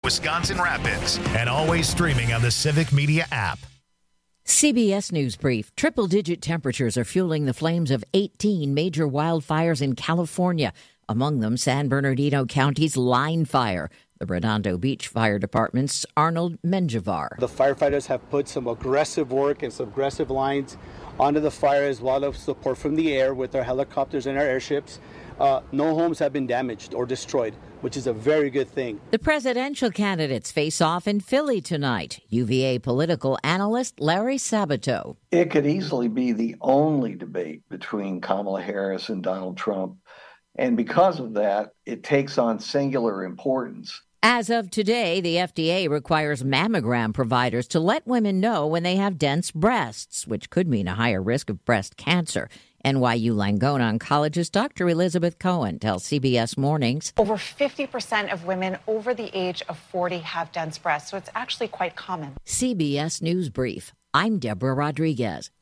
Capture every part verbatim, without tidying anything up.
Wisconsin Rapids, and always streaming on the Civic Media app. C B S News Brief. Triple-digit temperatures are fueling the flames of eighteen major wildfires in California, among them San Bernardino County's Line Fire. The Redondo Beach Fire Department's Arnold Menjivar. The firefighters have put some aggressive work and some aggressive lines onto the fire, as well as support from the air with our helicopters and our airships. Uh, no homes have been damaged or destroyed, which is a very good thing. The presidential candidates face off in Philly tonight. U V A political analyst Larry Sabato. It could easily be the only debate between Kamala Harris and Donald Trump. And because of that, it takes on singular importance. As of today, the F D A requires mammogram providers to let women know when they have dense breasts, which could mean a higher risk of breast cancer. N Y U Langone oncologist Doctor Elizabeth Cohen tells C B S Mornings. Over fifty percent of women over the age of forty have dense breasts, so it's actually quite common. C B S News Brief. I'm Deborah Rodriguez.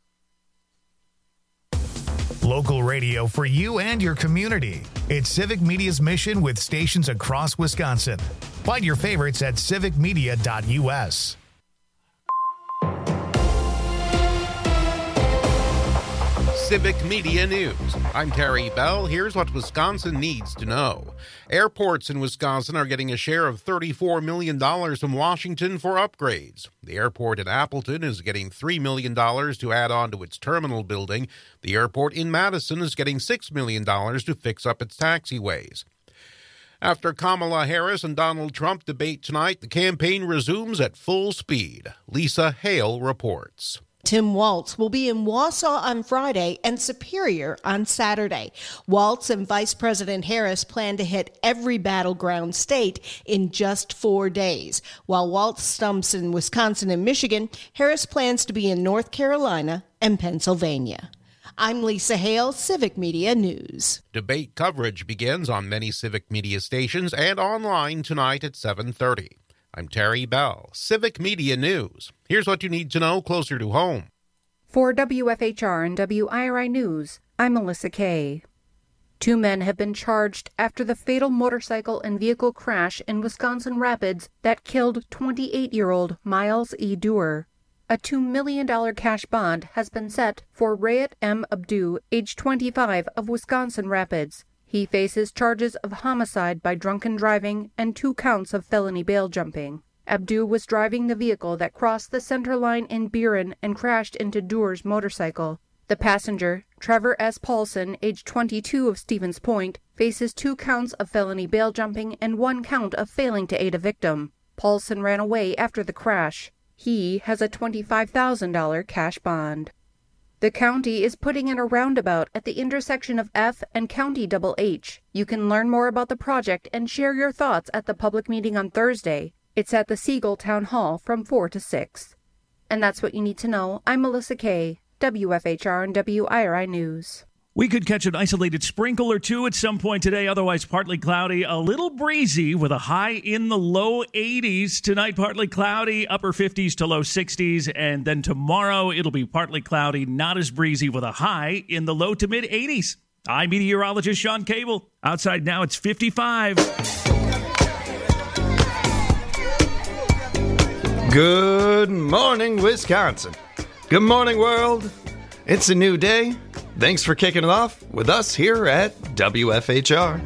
Local radio for you and your community. It's Civic Media's mission with stations across Wisconsin. Find your favorites at civic media dot u s. Civic Media News. I'm Terry Bell. Here's what Wisconsin needs to know. Airports in Wisconsin are getting a share of thirty-four million dollars from Washington for upgrades. The airport in Appleton is getting three million dollars to add on to its terminal building. The airport in Madison is getting six million dollars to fix up its taxiways. After Kamala Harris and Donald Trump debate tonight, the campaign resumes at full speed. Lisa Hale reports. Tim Walz will be in Wausau on Friday and Superior on Saturday. Walz and Vice President Harris plan to hit every battleground state in just four days. While Walz stumps in Wisconsin and Michigan, Harris plans to be in North Carolina and Pennsylvania. I'm Lisa Hale, Civic Media News. Debate coverage begins on many Civic Media stations and online tonight at seven thirty. I'm Terry Bell, Civic Media News. Here's what you need to know closer to home. For W F H R and W I R I News, I'm Melissa Kay. Two men have been charged after the fatal motorcycle and vehicle crash in Wisconsin Rapids that killed twenty-eight-year-old Miles E. Dewar. A two million dollars cash bond has been set for Rayat M. Abdu, age twenty-five, of Wisconsin Rapids. He faces charges of homicide by drunken driving and two counts of felony bail jumping. Abdu was driving the vehicle that crossed the center line in Buren and crashed into Dewar's motorcycle. The passenger, Trevor S. Paulson, age twenty-two, of Stevens Point, faces two counts of felony bail jumping and one count of failing to aid a victim. Paulson ran away after the crash. He has a twenty-five thousand dollars cash bond. The county is putting in a roundabout at the intersection of F and County Double H. You can learn more about the project and share your thoughts at the public meeting on Thursday. It's at the Siegel Town Hall from four to six. And that's what you need to know. I'm Melissa Kay, W F H R and W I R I News. We could catch an isolated sprinkle or two at some point today, otherwise partly cloudy, a little breezy with a high in the low eighties. Tonight, partly cloudy, upper fifties to low sixties, and then tomorrow it'll be partly cloudy, not as breezy, with a high in the low to mid eighties. I'm meteorologist Sean Cable. Outside now, it's fifty-five. Good morning, Wisconsin. Good morning, world. It's a new day. Thanks for kicking it off with us here at W F H R.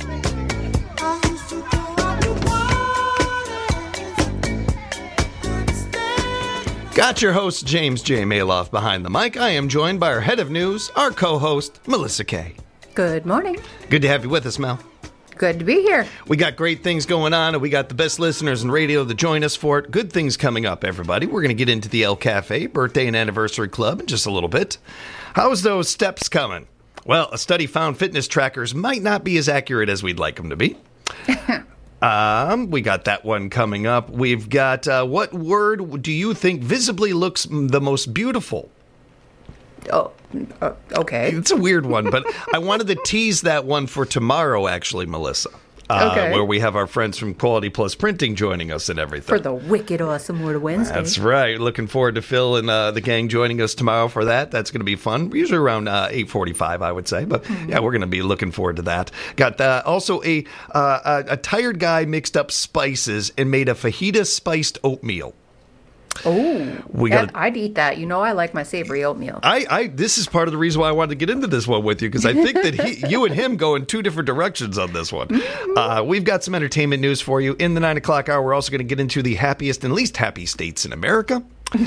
Got your host, James J. Maloff, behind the mic. I am joined by our head of news, our co-host, Melissa Kay. Good morning. Good to have you with us, Mel. Good to be here. We got great things going on, and we got the best listeners in radio to join us for it. Good things coming up, everybody. We're going to get into the El Cafe Birthday and Anniversary Club in just a little bit. How's those steps coming? Well, a study found fitness trackers might not be as accurate as we'd like them to be. um, we got that one coming up. We've got, uh, what word do you think visibly looks the most beautiful? Oh, uh, okay. It's a weird one, but I wanted to tease that one for tomorrow, actually, Melissa. uh, Okay. where we have our friends from Quality Plus Printing joining us and everything. For the wicked awesome Word Wednesday. That's right. Looking forward to Phil and uh, the gang joining us tomorrow for that. That's going to be fun. Usually around uh, eight forty-five, I would say. But mm-hmm. yeah, we're going to be looking forward to that. Got uh, also a, uh, a a tired guy mixed up spices and made a fajita spiced oatmeal. Oh, we that, got. I'd eat that. You know, I like my savory oatmeal. I, I, this is part of the reason why I wanted to get into this one with you, because I think that he, you and him go in two different directions on this one. Mm-hmm. Uh, we've got some entertainment news for you in the nine o'clock hour. We're also going to get into the happiest and least happy states in America.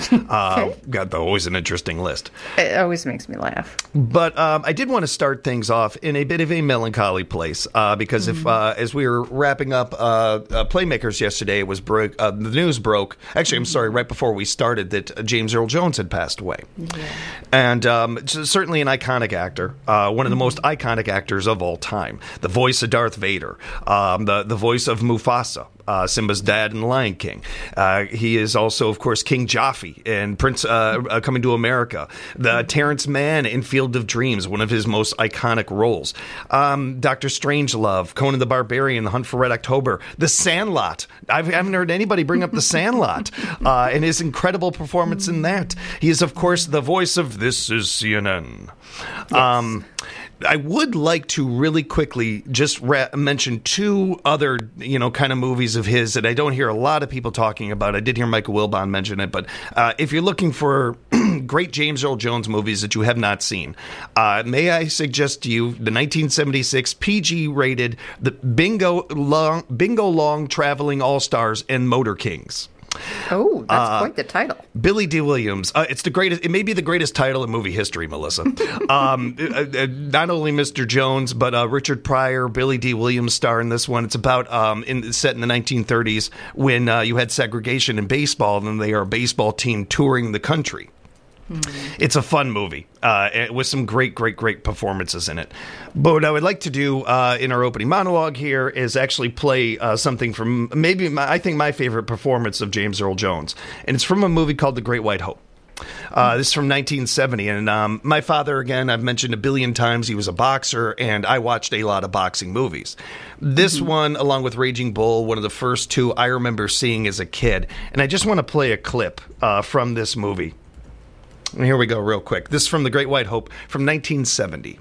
Uh, okay. Got the, always an interesting list. It always makes me laugh. But um, I did want to start things off in a bit of a melancholy place uh, because mm-hmm. if uh, as we were wrapping up uh, uh, Playmakers yesterday, it was broke. Uh, the news broke. Actually, I'm sorry, right before we started, that uh, James Earl Jones had passed away, yeah. and um, certainly an iconic actor, uh, one of the most iconic actors of all time. The voice of Darth Vader, um, the the voice of Mufasa. Uh, Simba's dad in Lion King. Uh, he is also, of course, King Jaffe in Prince uh, uh, Coming to America. The Terrence Mann in Field of Dreams, one of his most iconic roles. Um, Doctor Strangelove, Conan the Barbarian, The Hunt for Red October, The Sandlot. I've, I haven't heard anybody bring up The Sandlot uh, and his incredible performance in that. He is, of course, the voice of This Is C N N. Yes. Um, I would like to really quickly just ra- mention two other, you know, kind of movies of his that I don't hear a lot of people talking about. I did hear Michael Wilbon mention it, but uh, if you're looking for great James Earl Jones movies that you have not seen, uh, may I suggest to you the nineteen seventy-six P G-rated the Bingo Long, Bingo Long Traveling All-Stars and Motor Kings. Oh, that's uh, quite the title. Billy D. Williams. Uh, it's the greatest. It may be the greatest title in movie history, Melissa. um, uh, uh, not only Mister Jones, but uh, Richard Pryor, Billy D. Williams star in this one. It's about um, in set in the nineteen thirties when uh, you had segregation in baseball, and they are a baseball team touring the country. Mm-hmm. It's a fun movie uh, with some great, great, great performances in it. But what I would like to do uh, in our opening monologue here is actually play uh, something from maybe my, I think my favorite performance of James Earl Jones. And it's from a movie called The Great White Hope. Uh, this is from nineteen seventy. And um, my father, again, I've mentioned a billion times, he was a boxer, and I watched a lot of boxing movies. This mm-hmm. one, along with Raging Bull, one of the first two I remember seeing as a kid. And I just want to play a clip uh, from this movie. And here we go real quick. This is from The Great White Hope from nineteen seventy.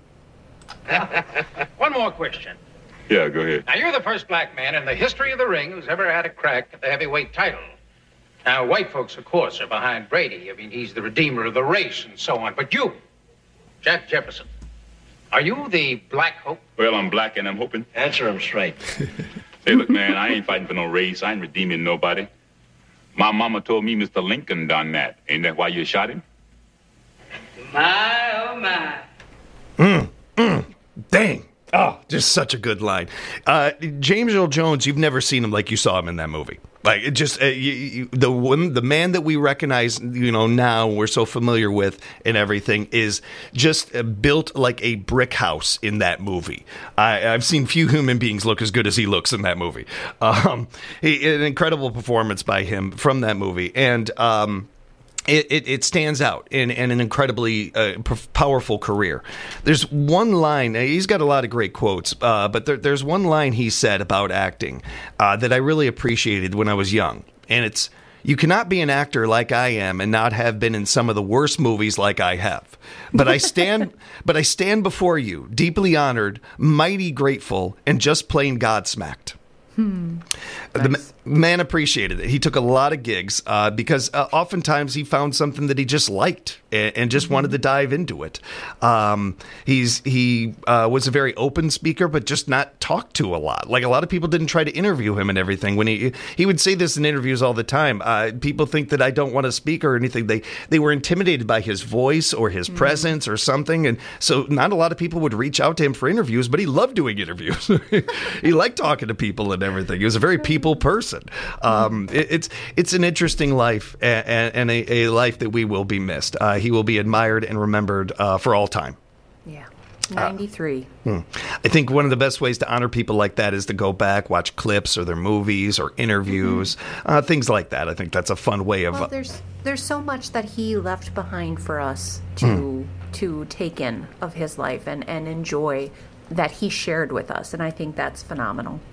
One more question. Yeah, go ahead. Now, you're the first black man in the history of the ring who's ever had a crack at the heavyweight title. Now, white folks, of course, are behind Brady. I mean, he's the redeemer of the race and so on. But you, Jack Jefferson, are you the Black Hope? Well, I'm black and I'm hoping. Answer him straight. Hey, look, man, I ain't fighting for no race. I ain't redeeming nobody. My mama told me Mister Lincoln done that. Ain't that why you shot him? My, oh, my. Mm, mm, dang. Oh, just such a good line. Uh, James Earl Jones, you've never seen him like you saw him in that movie. Like, it just uh, you, you, the one, the man that we recognize, you know, now we're so familiar with and everything is just uh, built like a brick house in that movie. I, I've seen few human beings look as good as he looks in that movie. Um, he, an incredible performance by him from that movie, and um, It, it, it stands out in, in an incredibly uh, powerful career. There's one line, he's got a lot of great quotes, uh, but there, there's one line he said about acting uh, that I really appreciated when I was young. And it's, you cannot be an actor like I am and not have been in some of the worst movies like I have. But I stand, but I stand before you, deeply honored, mighty grateful, and just plain godsmacked. Hmm. The Nice. man appreciated it. He took a lot of gigs uh, because uh, oftentimes he found something that he just liked and, and just mm-hmm. wanted to dive into it. Um, he's he uh, was a very open speaker, but just not talked to a lot. Like a lot of people didn't try to interview him and everything. When he he would say this in interviews all the time. Uh, people think that I don't want to speak or anything. They they were intimidated by his voice or his mm-hmm. presence or something, and so not a lot of people would reach out to him for interviews. But he loved doing interviews. He liked talking to people and everything. He was a very people person. Um, it, it's it's an interesting life and, and a, a life that we will be missed. Uh, he will be admired and remembered uh, for all time. Yeah, ninety-three. Uh, hmm. I think one of the best ways to honor people like that is to go back, watch clips or their movies or interviews, mm-hmm. uh, things like that. I think that's a fun way of. Well, there's there's so much that he left behind for us to hmm. to take in of his life and, and enjoy that he shared with us, and I think that's phenomenal.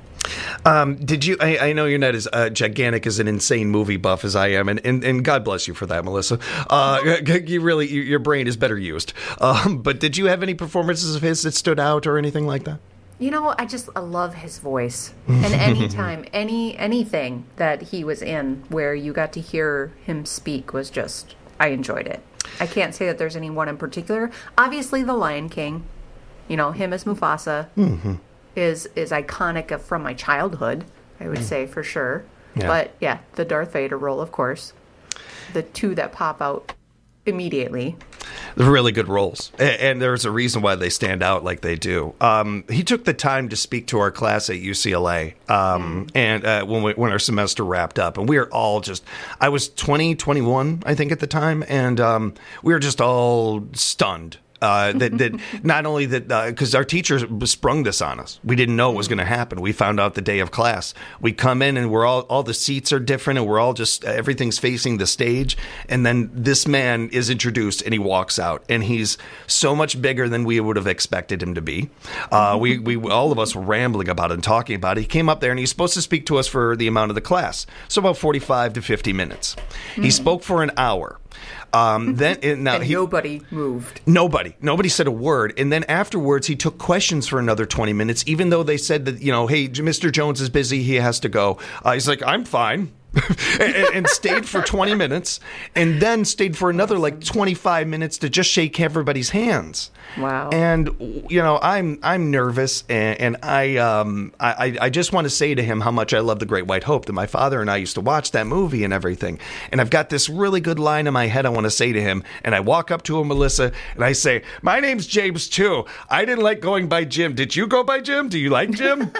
Um, did you? I, I know you're not as uh, gigantic as an insane movie buff as I am, and, and, and God bless you for that, Melissa. Uh, you really, you, your brain is better used. Um, but did you have any performances of his that stood out or anything like that? You know, I just I love his voice, and anytime, any anything that he was in where you got to hear him speak was just, I enjoyed it. I can't say that there's any one in particular. Obviously, The Lion King, you know, him as Mufasa mm-hmm. is is iconic from my childhood, I would say for sure. Yeah. But yeah, the Darth Vader role, of course, the two that pop out immediately. They're really good roles, and, and there's a reason why they stand out like they do. Um, he took the time to speak to our class at U C L A, um, mm. and uh, when we, when our semester wrapped up, and we were all just, I was twenty, twenty-one, I think at the time, and um, we were just all stunned. Uh, that, that not only that, because uh, our teacher sprung this on us. We didn't know it was going to happen. We found out the day of class. We come in and we're all, all the seats are different and we're all just, everything's facing the stage. And then this man is introduced and he walks out and he's so much bigger than we would have expected him to be. Uh, we, we, all of us were rambling about it and talking about it. He came up there and he's supposed to speak to us for the amount of the class. So about forty-five to fifty minutes. Mm-hmm. He spoke for an hour. Um, then and now and he, nobody moved. Nobody, nobody said a word. And then afterwards, he took questions for another twenty minutes, even though they said that, you know, hey, Mister Jones is busy, he has to go. Uh, he's like, I'm fine. and, and stayed for twenty minutes and then stayed for another like twenty-five minutes to just shake everybody's hands. Wow. And, you know, I'm I'm nervous and, and I, um, I I just want to say to him how much I love The Great White Hope, that my father and I used to watch that movie and everything. And I've got this really good line in my head I want to say to him. And I walk up to him, Melissa, and I say, my name's James too. I didn't like going by Jim. Did you go by Jim? Do you like Jim?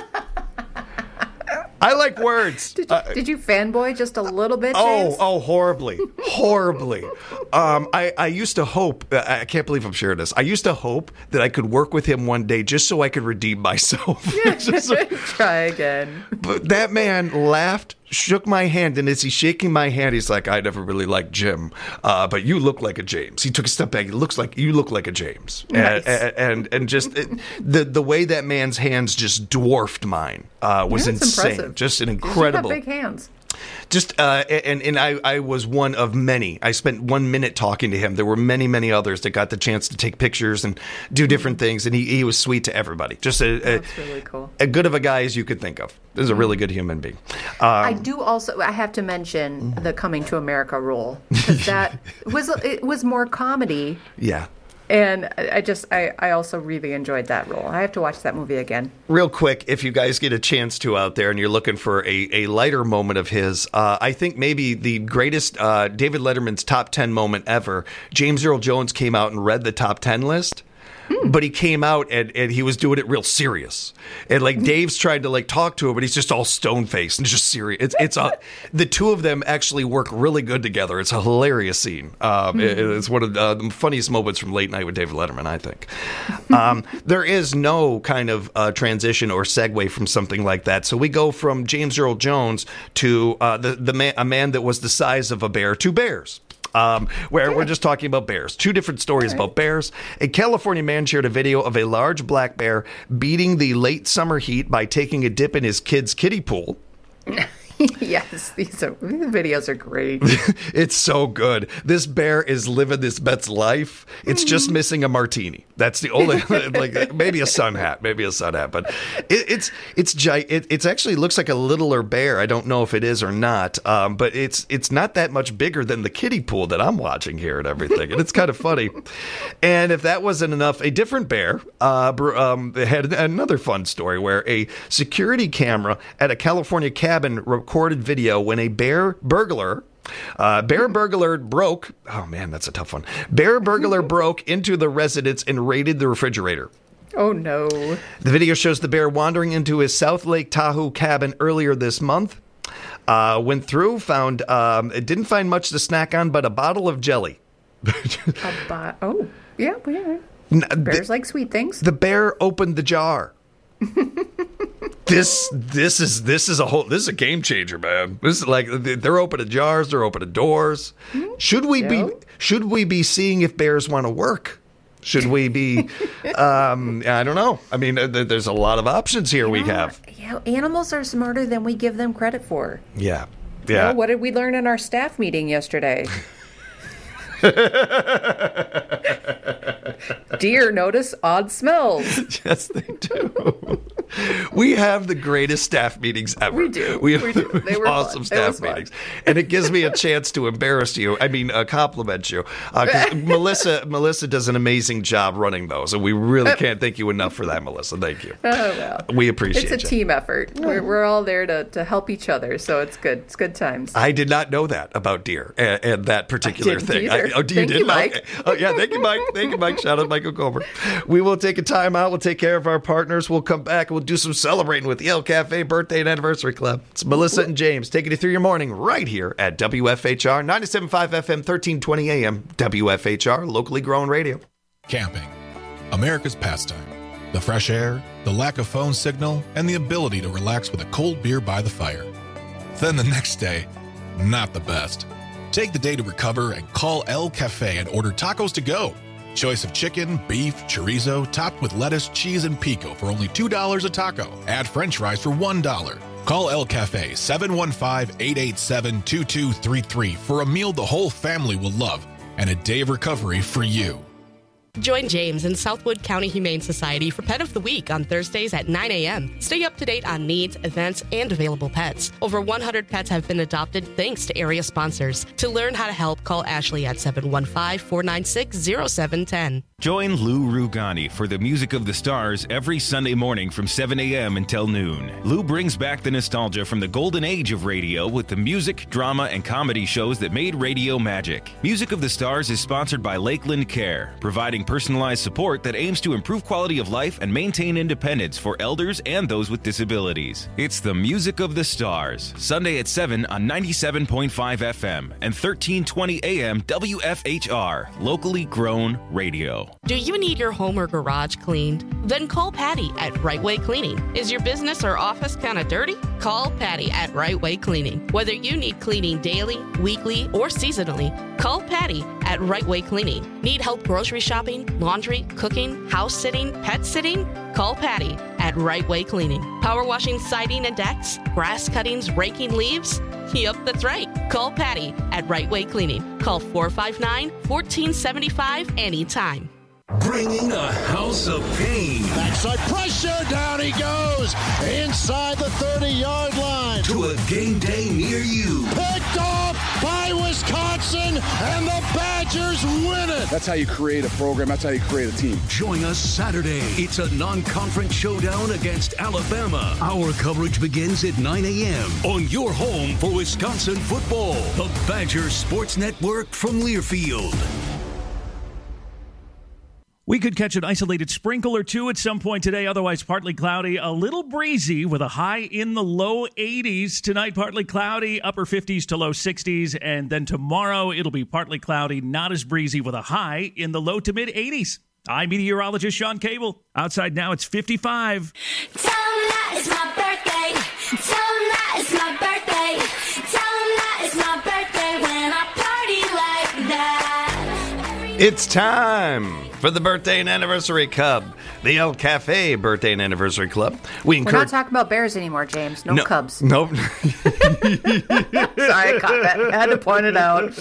I like words. Did you, uh, did you fanboy just a little bit, Oh, James? oh, horribly, horribly. Um, I, I used to hope, I can't believe I'm sharing this. I used to hope that I could work with him one day just so I could redeem myself. so, Try again. But that man laughed, shook my hand, and as he's shaking my hand, he's like, I never really liked Jim, uh, but you look like a James. He took a step back. He looks like, you look like a James. Nice. And, and, and just it, the, the way that man's hands just dwarfed mine uh, was yeah, insane. Impressive. Just an incredible. You have big hands. Just uh, and and I, I was one of many. I spent one minute talking to him. There were many many others that got the chance to take pictures and do different things. And he, he was sweet to everybody. Just a, a, That's really cool. a good of a guy as you could think of. This is a really good human being. Um, I do also. I have to mention the Coming to America role because that was it was more comedy. Yeah. And I just, I, I also really enjoyed that role. I have to watch that movie again. Real quick, if you guys get a chance to out there and you're looking for a, a lighter moment of his, uh, I think maybe the greatest uh, David Letterman's top ten moment ever, James Earl Jones came out and read the top ten list. But he came out and, and he was doing it real serious. And like Dave's tried to like talk to him, but he's just all stone faced and just serious. It's it's a, the two of them actually work really good together. It's a hilarious scene. Um, it, it's one of uh, the funniest moments from Late Night with David Letterman, I think. Um, there is no kind of uh, transition or segue from something like that. So we go from James Earl Jones to uh, the the man, a man that was the size of a bear to bears. Um, where yeah. we're just talking about bears. Two different stories right. about bears. A California man shared a video of a large black bear beating the late summer heat by taking a dip in his kid's kiddie pool. Yes, these are these videos are great. It's so good. This bear is living this bet's life. It's just missing a martini. That's the only like maybe a sun hat, maybe a sun hat. But it, it's it's gi- it it's actually looks like a littler bear. I don't know if it is or not. Um, but it's it's not that much bigger than the kiddie pool that I'm watching here and everything. And it's kind of funny. And if that wasn't enough, a different bear uh, um, had another fun story where a security camera at a California cabin recorded video when a bear burglar Uh, bear burglar broke. Oh man, that's a tough one. Bear burglar broke into the residence and raided the refrigerator. Oh no. The video shows the bear wandering into his South Lake Tahoe cabin earlier this month. Uh, went through, found, um, it didn't find much to snack on, but a bottle of jelly. a bo- oh, yeah, yeah. Bears the, like sweet things. The bear opened the jar. This this is this is a whole this is a game changer, man. This is like they're opening jars, they're opening doors. Should we be should we be seeing if bears want to work? Should we be, um, I don't know. I mean, th- there's a lot of options here we have. Yeah, animals are smarter than we give them credit for. Yeah. You Yeah. know, what did we learn in our staff meeting yesterday? Deer notice odd smells. Yes, they do. We have the greatest staff meetings ever. We do. We have We do. They were awesome fun. It staff was fun. meetings. And it gives me a chance to embarrass you. I mean, uh, compliment you. Uh, 'cause Melissa Melissa does an amazing job running those. And we really can't thank you enough for that, Melissa. Thank you. Oh, well. We appreciate It's a you. team effort. We're, we're all there to, to help each other, so it's good. It's good times. I did not know that about deer and, and that particular didn't thing. either. I, oh, do you Thank did? you, Mike. Okay. Oh, yeah, thank you, Mike. Thank you, Mike. Shout out Michael Colbert. We will take a time out. We'll take care of our partners. We'll come back. We'll do some celebrating with the El Cafe Birthday and Anniversary Club. It's Melissa and James taking you through your morning right here at W F H R ninety-seven point five F M, thirteen twenty A M. W F H R, locally grown radio. Camping, America's pastime. The fresh air, the lack of phone signal, and the ability to relax with a cold beer by the fire. Then the next day, not the best. Take the day to recover and call El Cafe and order tacos to go. Choice of chicken, beef, chorizo, topped with lettuce, cheese, and pico for only two dollars a taco. Add french fries for one dollar. Call El Cafe seven one five, eight eight seven, two two three three for a meal the whole family will love and a day of recovery for you. Join James in Southwood County Humane Society for Pet of the Week on Thursdays at nine a.m. Stay up to date on needs, events, and available pets. Over one hundred pets have been adopted thanks to area sponsors. To learn how to help, call Ashley at seven one five, four nine six, zero seven one zero. Join Lou Rugani for the Music of the Stars every Sunday morning from seven a.m. until noon. Lou brings back the nostalgia from the golden age of radio with the music, drama, and comedy shows that made radio magic. Music of the Stars is sponsored by Lakeland Care, providing personalized support that aims to improve quality of life and maintain independence for elders and those with disabilities. It's the Music of the Stars, Sunday at seven on ninety-seven point five F M and thirteen twenty A M W F H R, locally grown radio. Do you need your home or garage cleaned? Then call Patty at Right Way Cleaning. Is your business or office kind of dirty? Call Patty at Right Way Cleaning. Whether you need cleaning daily, weekly, or seasonally, call Patty at Right Way Cleaning. Need help grocery shopping, laundry, cooking, house sitting, pet sitting? Call Patty at Right Way Cleaning. Power washing siding and decks, grass cuttings, raking leaves? Yep, that's right. Call Patty at Right Way Cleaning. Call four five nine, one four seven five anytime. Bringing a house of pain. Backside pressure, down he goes. Inside the thirty-yard line. To a game day near you. Picked off by Wisconsin, and the Badgers win it. That's how you create a program. That's how you create a team. Join us Saturday. It's a non-conference showdown against Alabama. Our coverage begins at nine a.m. on your home for Wisconsin football. The Badgers Sports Network from Learfield. We could catch an isolated sprinkle or two at some point today, otherwise partly cloudy, a little breezy with a high in the low eighties. Tonight, partly cloudy, upper fifties to low sixties, and then tomorrow it'll be partly cloudy, not as breezy with a high in the low to mid eighties. I'm meteorologist Sean Cable. Outside now, it's fifty-five. Tell 'em that it's my birthday. Tell 'em that it's my birthday. Tell 'em that it's my birthday when I party like that. It's time for the Birthday and Anniversary Club, the El Cafe Birthday and Anniversary Club. We encourage. We're not talking about bears anymore, James. No, no Cubs. Nope. Sorry, I caught that. I had to point it out.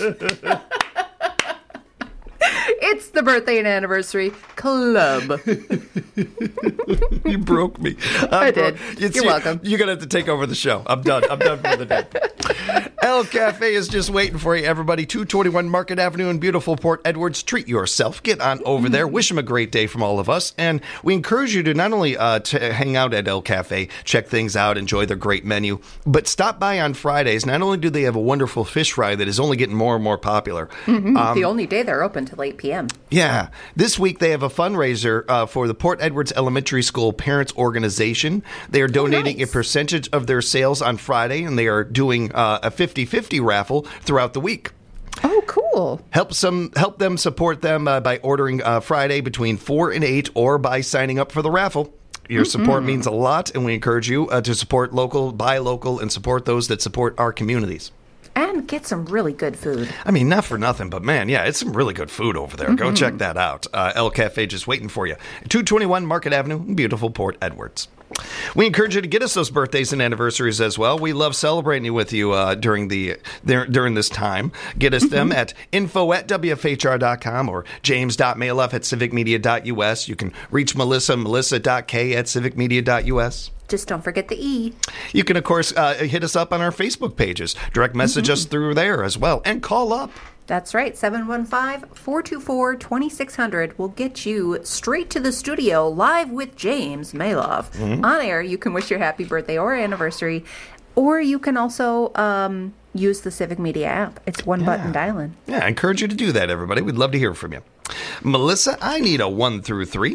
It's the Birthday and Anniversary Club. You broke me. I'm I did. Bro- You're you, welcome. You're going to have to take over the show. I'm done. I'm done for the day. El Cafe is just waiting for you, everybody. two twenty-one Market Avenue in beautiful Port Edwards. Treat yourself. Get on over there. Wish them a great day from all of us. And we encourage you to not only uh, to hang out at El Cafe, check things out, enjoy their great menu, but stop by on Fridays. Not only do they have a wonderful fish fry that is only getting more and more popular. Mm-hmm. Um, the only day they're open till eight p.m. Yeah. This week they have a fundraiser uh, for the Port Edwards Elementary School Parents Organization. They are donating oh, nice. a percentage of their sales on Friday, and they are doing uh, a fifty-fifty raffle throughout the week. Oh, cool. Help some, help them support them uh, by ordering uh, Friday between four and eight or by signing up for the raffle. Your mm-hmm. support means a lot, and we encourage you uh, to support local, buy local, and support those that support our communities. And get some really good food. I mean, not for nothing, but man, yeah, it's some really good food over there. Mm-hmm. Go check that out. Uh, El Cafe just waiting for you. two twenty-one Market Avenue, beautiful Port Edwards. We encourage you to get us those birthdays and anniversaries as well. We love celebrating with you uh, during the there, during this time. Get us mm-hmm. them at info at W F H R dot com or james.mailoff at civic media dot U S. You can reach Melissa, melissa.k at civic media dot U S. Just don't forget the E. You can, of course, uh, hit us up on our Facebook pages. Direct message mm-hmm. us through there as well. And call up. That's right. seven one five, four two four, two six zero zero will get you straight to the studio live with James Mailoff. Mm-hmm. On air, you can wish your happy birthday or anniversary. Or you can also um, use the Civic Media app. It's one yeah. button dialing. Yeah, I encourage you to do that, everybody. We'd love to hear from you. Melissa, I need a one through three.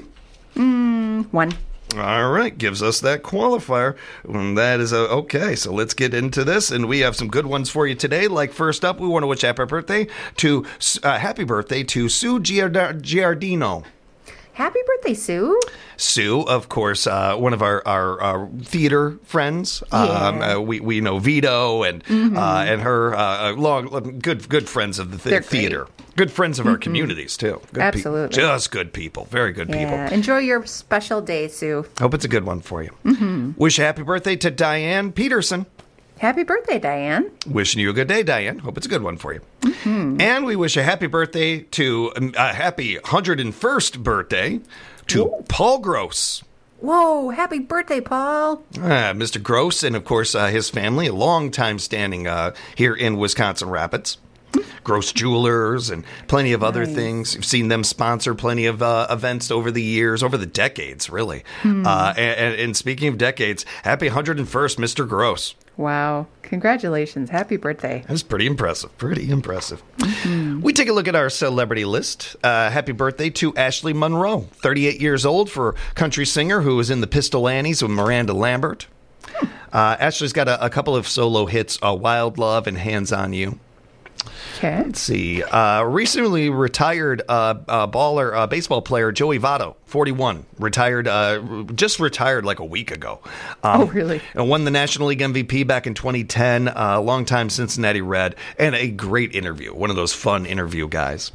Mm, one. All right, gives us that qualifier. And that is a, okay, so let's get into this. And we have some good ones for you today. Like first up, we want to wish happy birthday to uh, happy birthday to Sue Giard- Giardino. Happy birthday, Sue. Sue, of course, uh, one of our, our, our theater friends. Yeah. Um, uh, we we know Vito and mm-hmm. uh, and her uh, long good good friends of the th- theater. Great. Good friends of our mm-hmm. communities too. Good Absolutely, pe- just good people, very good yeah. people. Enjoy your special day, Sue. Hope it's a good one for you. Mm-hmm. Wish happy birthday to Diane Peterson. Happy birthday, Diane. Wishing you a good day, Diane. Hope it's a good one for you. Mm-hmm. And we wish a happy birthday to a um, happy one hundred first birthday to Ooh. Paul Gross. Whoa, happy birthday, Paul. Uh, Mister Gross and, of course, uh, his family, a long time standing uh, here in Wisconsin Rapids. Gross Jewelers and plenty of other nice. things. You've seen them sponsor plenty of uh, events over the years, over the decades, really. Hmm. Uh, and, and speaking of decades, happy one hundred first, Mister Gross. Wow. Congratulations. Happy birthday. That's pretty impressive. Pretty impressive. Mm-hmm. We take a look at our celebrity list. Uh, happy birthday to Ashley Monroe, thirty-eight years old, for country singer who was in the Pistol Annies with Miranda Lambert. Uh, Ashley's got a, a couple of solo hits, uh, Wild Love and Hands on You. Okay. Let's see. Uh, recently retired uh, uh, baller, uh, baseball player Joey Votto, forty-one, retired, uh, just retired like a week ago. Um, oh, really? And won the National League M V P back in twenty ten. Uh, longtime Cincinnati Red, and a great interview. One of those fun interview guys.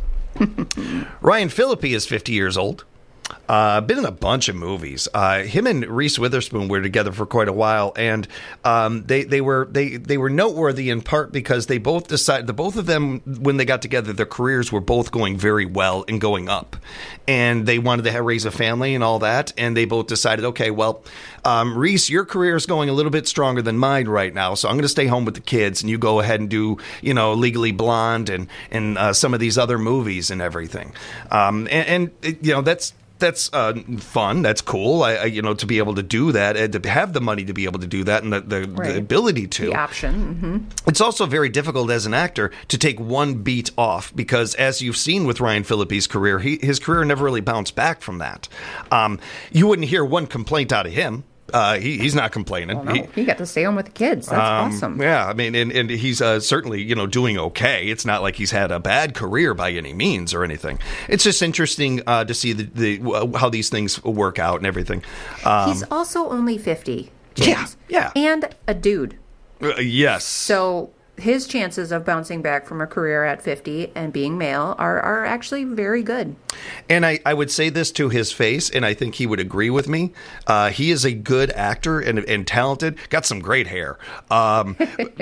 Ryan Phillippe is fifty years old. Uh, been in a bunch of movies. Uh, him and Reese Witherspoon were together for quite a while, and um, they they were they they were noteworthy in part because they both decided the both of them when they got together, their careers were both going very well and going up, and they wanted to have, raise a family and all that, and they both decided, okay, well, um, Reese, your career is going a little bit stronger than mine right now, so I'm going to stay home with the kids, and you go ahead and do, you know, Legally Blonde and and uh, some of these other movies and everything, um, and, and you know that's. That's uh, fun. That's cool. I, I, you know, to be able to do that, and to have the money to be able to do that, and the, the, right. the ability to. The option. Mm-hmm. It's also very difficult as an actor to take one beat off because, as you've seen with Ryan Phillippe's career, he, his career never really bounced back from that. Um, you wouldn't hear one complaint out of him. Uh, he, he's not complaining. Well, no, he, he got to stay home with the kids. That's um, awesome. Yeah, I mean, and, and he's uh, certainly, you know, doing okay. It's not like he's had a bad career by any means or anything. It's just interesting uh, to see the, the how these things work out and everything. Um, he's also only fifty, James. Yeah, yeah. And a dude. Uh, yes. So his chances of bouncing back from a career at fifty and being male are, are actually very good. And I, I would say this to his face, and I think he would agree with me. Uh, he is a good actor and, and talented. Got some great hair. Um,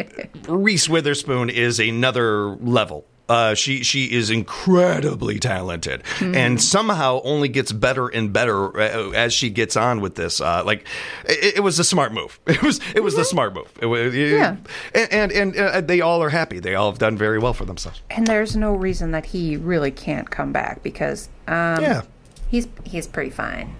Reese Witherspoon is another level. Uh, she she is incredibly talented, mm-hmm. and somehow only gets better and better as she gets on with this. Uh, like it, it was a smart move. It was it was mm-hmm. the smart move. It, it, yeah, and and, and uh, they all are happy. They all have done very well for themselves. And there's no reason that he really can't come back because um, yeah. He's he's pretty fine.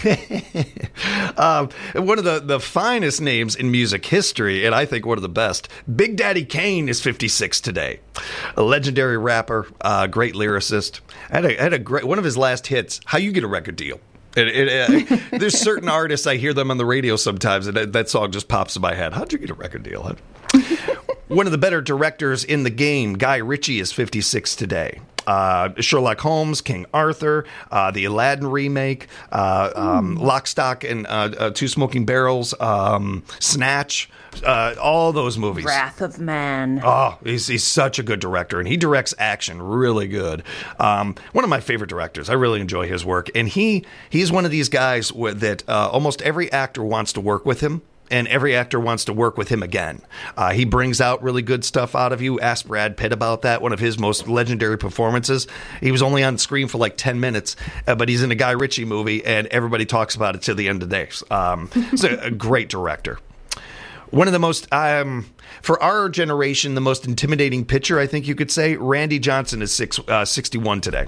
um, one of the, the finest names in music history, and I think one of the best, Big Daddy Kane is fifty-six today. A legendary rapper, uh, great lyricist. Had a, had a great one of his last hits. How You Get a Record Deal. It, it, uh, there's certain artists I hear them on the radio sometimes, and that, that song just pops in my head. How'd you get a record deal? One of the better directors in the game, Guy Ritchie, is fifty-six today. Uh, Sherlock Holmes, King Arthur, uh, the Aladdin remake, uh, um, Lock, Stock, and uh, uh, Two Smoking Barrels, um, Snatch, Uh, all those movies. Wrath of Man. Oh, he's, he's such a good director, and he directs action really good. Um, one of my favorite directors. I really enjoy his work. And he he's one of these guys where, that uh, almost every actor wants to work with him. And every actor wants to work with him again. Uh, he brings out really good stuff out of you. Ask Brad Pitt about that. One of his most legendary performances. He was only on screen for like ten minutes, uh, but he's in a Guy Ritchie movie, and everybody talks about it to the end of the day. Um, he's a, a great director. One of the most, um, for our generation, the most intimidating pitcher, I think you could say. Randy Johnson is six, uh, sixty-one today.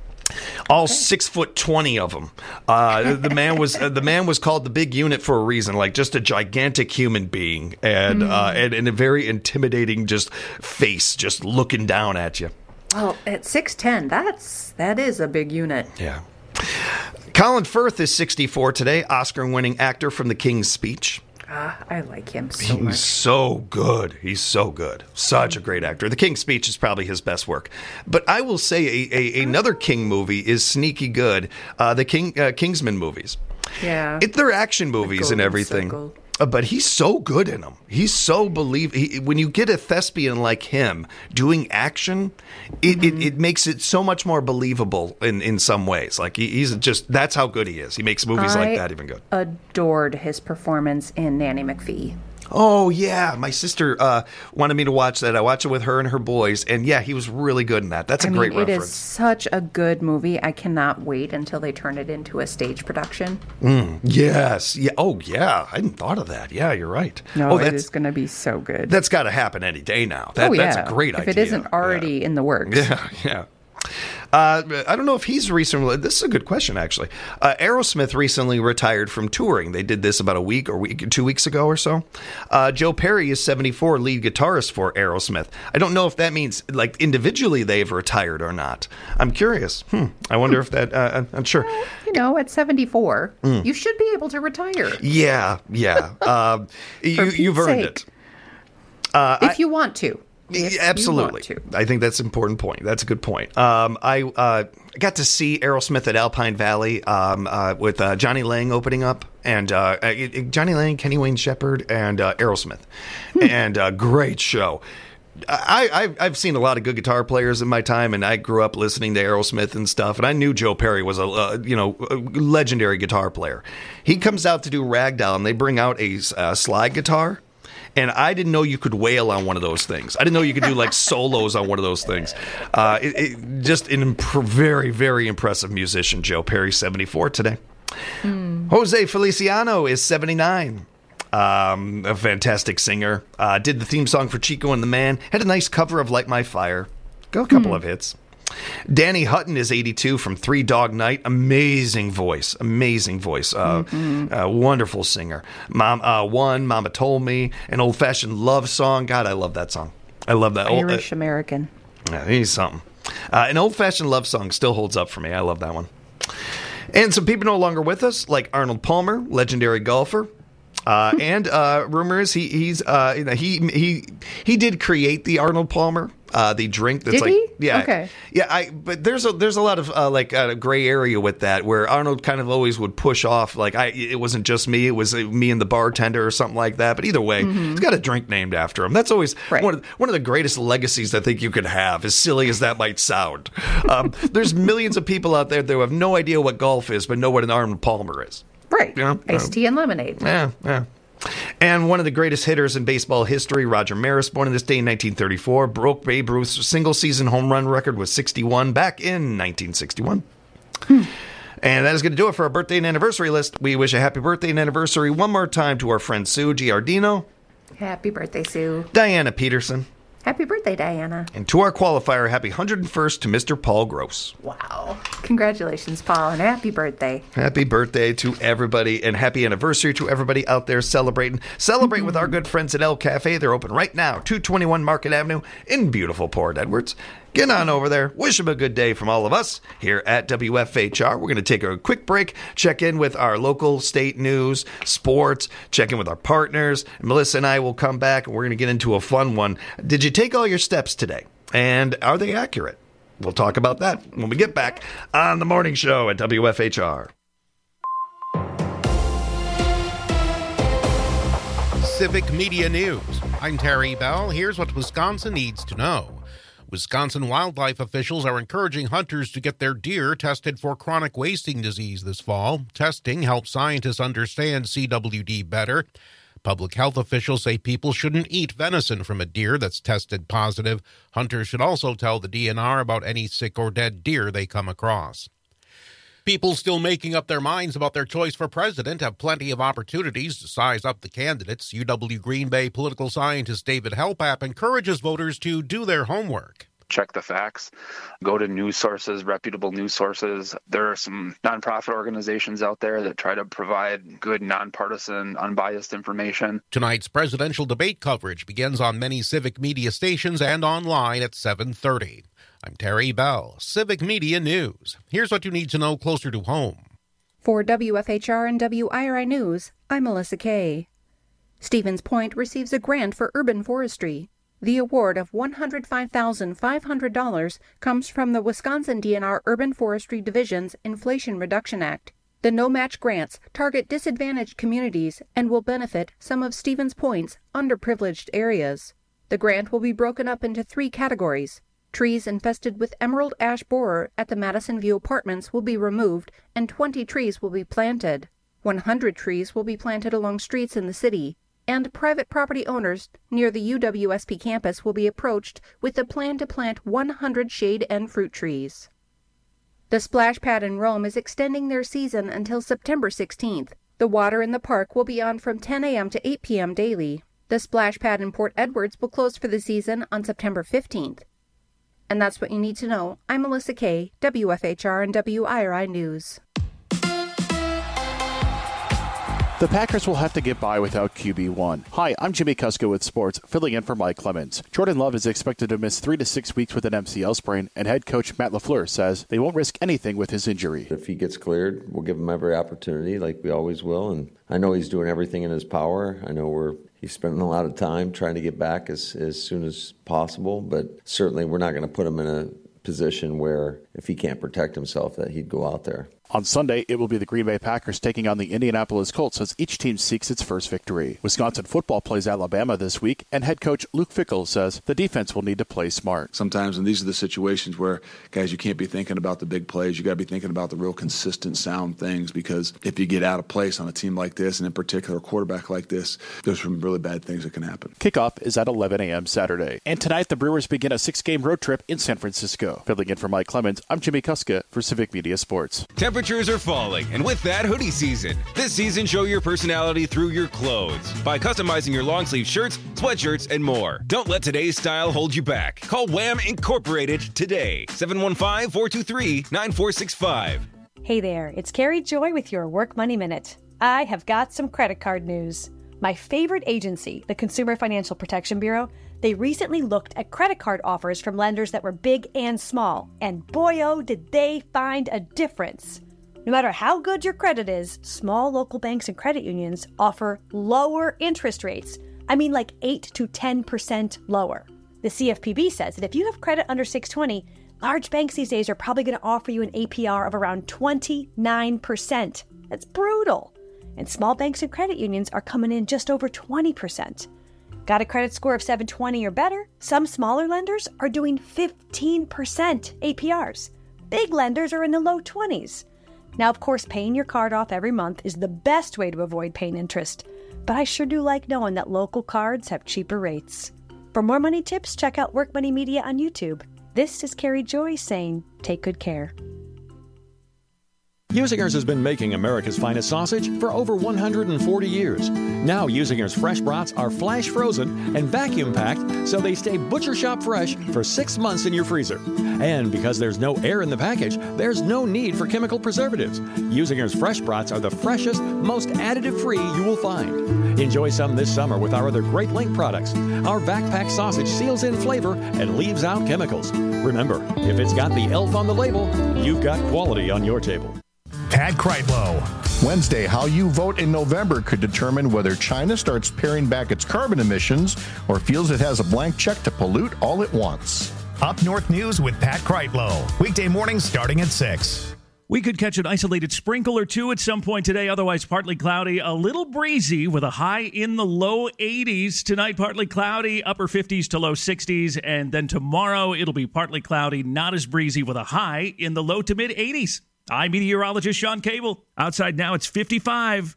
All okay. six foot twenty of them. Uh, the man was uh, the man was called the Big Unit for a reason, like just a gigantic human being, and mm. uh, and, and a very intimidating just face, just looking down at you. Well, at six ten, that's that is a big unit. Yeah. Colin Firth is sixty-four today, Oscar-winning actor from The King's Speech. Ah, I like him so He's much. so good. He's so good. Such a great actor. The King's Speech is probably his best work. But I will say a, a, another King movie is sneaky good. Uh, the King uh, Kingsman movies. Yeah. It, they're action movies and everything. Circle. Uh, but he's so good in them. He's so believe. He, when you get a thespian like him doing action, it, mm-hmm. it, it makes it so much more believable in, in some ways. Like he, he's just that's how good he is. He makes movies I like that even good. Adored his performance in Nanny McPhee. Oh, yeah. My sister uh, wanted me to watch that. I watched it with her and her boys. And, yeah, he was really good in that. That's a I mean, great it reference. It is such a good movie. I cannot wait until they turn it into a stage production. Mm, yes. Yeah. Oh, yeah. I hadn't thought of that. Yeah, you're right. No, oh, it is going to be so good. That's got to happen any day now. That, oh, yeah. That's a great if idea. If it isn't already yeah. in the works. Yeah, yeah. Uh, I don't know if he's recently. This is a good question, actually. Uh, Aerosmith recently retired from touring. They did this about a week or week, two weeks ago or so. Uh, Joe Perry is seventy-four, lead guitarist for Aerosmith. I don't know if that means like individually they've retired or not. I'm curious. Hmm. I wonder if that. Uh, I'm sure. Well, you know, at seventy-four, mm. you should be able to retire. Yeah, yeah. Uh, you, you've earned sake. it. Uh, if I, you want to. If Absolutely. I think that's an important point. That's a good point. Um, I uh, got to see Aerosmith at Alpine Valley um, uh, with uh, Johnny Lang opening up, and uh, Johnny Lang, Kenny Wayne Shepherd, and uh, Aerosmith. and uh, great show. I, I, I've seen a lot of good guitar players in my time, and I grew up listening to Aerosmith and stuff, and I knew Joe Perry was a uh, you know a legendary guitar player. He comes out to do Ragdoll, and they bring out a uh, slide guitar. And I didn't know you could wail on one of those things. I didn't know you could do like solos on one of those things. Uh, it, it, just an imp- very, very impressive musician, Joe Perry, seventy-four today. Mm. Jose Feliciano is seventy-nine. Um, a fantastic singer. Uh, did the theme song for Chico and the Man. Had a nice cover of Light My Fire. Got a couple mm. of hits. Danny Hutton is eighty-two from Three Dog Night. Amazing voice. Amazing voice. Uh, mm-hmm. uh, wonderful singer. Mom, uh, One, Mama Told Me. An old-fashioned love song. God, I love that song. I love that. Irish old, uh, American. Yeah, he's something. Uh, an old-fashioned love song still holds up for me. I love that one. And some people no longer with us, like Arnold Palmer, legendary golfer. Uh, and uh, rumors he he's uh, you know, he he he did create the Arnold Palmer uh, the drink that's did like he? yeah okay yeah I but there's a there's a lot of uh, like a uh, gray area with that where Arnold kind of always would push off like I it wasn't just me, it was me and the bartender or something like that, but either way mm-hmm. he's got a drink named after him. That's always right. one of, one of the greatest legacies I think you could have, as silly as that might sound. Um, there's millions of people out there that have no idea what golf is but know what an Arnold Palmer is. Right. You know? Iced tea and lemonade. Yeah, yeah. And one of the greatest hitters in baseball history, Roger Maris, born on this day in nineteen thirty-four, broke Babe Ruth's single-season home run record with sixty-one back in nineteen sixty-one. Hmm. And that is going to do it for our birthday and anniversary list. We wish a happy birthday and anniversary one more time to our friend Sue Giardino. Happy birthday, Sue. Diana Peterson. Happy birthday, Diana. And to our qualifier, happy one hundred first to Mister Paul Gross. Wow. Congratulations, Paul, and happy birthday. Happy birthday to everybody, and happy anniversary to everybody out there celebrating. Celebrate mm-hmm. with our good friends at El Cafe. They're open right now, two twenty-one Market Avenue in beautiful Port Edwards. Get on over there. Wish them a good day from all of us here at W F H R. We're going to take a quick break, check in with our local state news, sports, check in with our partners. Melissa and I will come back, and we're going to get into a fun one. Did you take all your steps today? And are they accurate? We'll talk about that when we get back on the morning show at W F H R. Civic Media News. I'm Terry Bell. Here's what Wisconsin needs to know. Wisconsin wildlife officials are encouraging hunters to get their deer tested for chronic wasting disease this fall. Testing helps scientists understand C W D better. Public health officials say people shouldn't eat venison from a deer that's tested positive. Hunters should also tell the D N R about any sick or dead deer they come across. People still making up their minds about their choice for president have plenty of opportunities to size up the candidates. U W Green Bay political scientist David Helpap encourages voters to do their homework. Check the facts, go to news sources, reputable news sources. There are some nonprofit organizations out there that try to provide good, nonpartisan, unbiased information. Tonight's presidential debate coverage begins on many Civic Media stations and online at seven thirty. I'm Terry Bell, Civic Media News. Here's what you need to know closer to home. For W F H R and W I R I News, I'm Melissa Kay. Stevens Point receives a grant for urban forestry. The award of one hundred five thousand five hundred dollars comes from the Wisconsin D N R Urban Forestry Division's Inflation Reduction Act. The no-match grants target disadvantaged communities and will benefit some of Stevens Point's underprivileged areas. The grant will be broken up into three categories. Trees infested with emerald ash borer at the Madison View Apartments will be removed and twenty trees will be planted. one hundred trees will be planted along streets in the city, and private property owners near the U W S P campus will be approached with the plan to plant one hundred shade and fruit trees. The Splash Pad in Rome is extending their season until September sixteenth. The water in the park will be on from ten a.m. to eight p.m. daily. The Splash Pad in Port Edwards will close for the season on September fifteenth. And that's what you need to know. I'm Melissa Kay, W F H R and W I R I News. The Packers will have to get by without Q B one. Hi, I'm Jimmy Kuska with Sports, filling in for Mike Clemens. Jordan Love is expected to miss three to six weeks with an M C L sprain, and head coach Matt LaFleur says they won't risk anything with his injury. If he gets cleared, we'll give him every opportunity like we always will, and I know he's doing everything in his power. I know we're He's spending a lot of time trying to get back as, as soon as possible, but certainly we're not going to put him in a position where if he can't protect himself that he'd go out there. On Sunday, it will be the Green Bay Packers taking on the Indianapolis Colts as each team seeks its first victory. Wisconsin football plays Alabama this week, and head coach Luke Fickell says the defense will need to play smart. Sometimes, and these are the situations where, guys, you can't be thinking about the big plays. You got to be thinking about the real consistent, sound things, because if you get out of place on a team like this, and in particular a quarterback like this, there's some really bad things that can happen. Kickoff is at eleven a.m. Saturday. And tonight, the Brewers begin a six-game road trip in San Francisco. Filling in for Mike Clemens, I'm Jimmy Kuska for Civic Media Sports. Temperatures are falling, and with that, hoodie season. This season, show your personality through your clothes by customizing your long-sleeve shirts, sweatshirts, and more. Don't let today's style hold you back. Call Wham Incorporated today. seven one five, four two three, nine four six five. Hey there, it's Carrie Joy with your Work Money Minute. I have got some credit card news. My favorite agency, the Consumer Financial Protection Bureau, they recently looked at credit card offers from lenders that were big and small, and boy oh, did they find a difference. No matter how good your credit is, small local banks and credit unions offer lower interest rates. I mean like eight to ten percent lower. The C F P B says that if you have credit under six twenty, large banks these days are probably going to offer you an A P R of around twenty-nine percent. That's brutal. And small banks and credit unions are coming in just over twenty percent. Got a credit score of seven twenty or better? Some smaller lenders are doing fifteen percent A P Rs. Big lenders are in the low twenties. Now, of course, paying your card off every month is the best way to avoid paying interest. But I sure do like knowing that local cards have cheaper rates. For more money tips, check out Work Money Media on YouTube. This is Carrie Joy saying, take good care. Usinger's has been making America's finest sausage for over one hundred forty years. Now Usinger's fresh brats are flash frozen and vacuum packed so they stay butcher shop fresh for six months in your freezer. And because there's no air in the package, there's no need for chemical preservatives. Usinger's fresh brats are the freshest, most additive-free you will find. Enjoy some this summer with our other Great Link products. Our vac-packed sausage seals in flavor and leaves out chemicals. Remember, if it's got the elf on the label, you've got quality on your table. Pat Kreitlow. Wednesday, how you vote in November could determine whether China starts paring back its carbon emissions or feels it has a blank check to pollute all at once. Up North News with Pat Kreitlow. Weekday mornings starting at six. We could catch an isolated sprinkle or two at some point today, otherwise partly cloudy, a little breezy with a high in the low eighties. Tonight, partly cloudy, upper fifties to low sixties, and then tomorrow it'll be partly cloudy, not as breezy with a high in the low to mid eighties. I'm meteorologist Sean Cable. Outside now, it's fifty-five.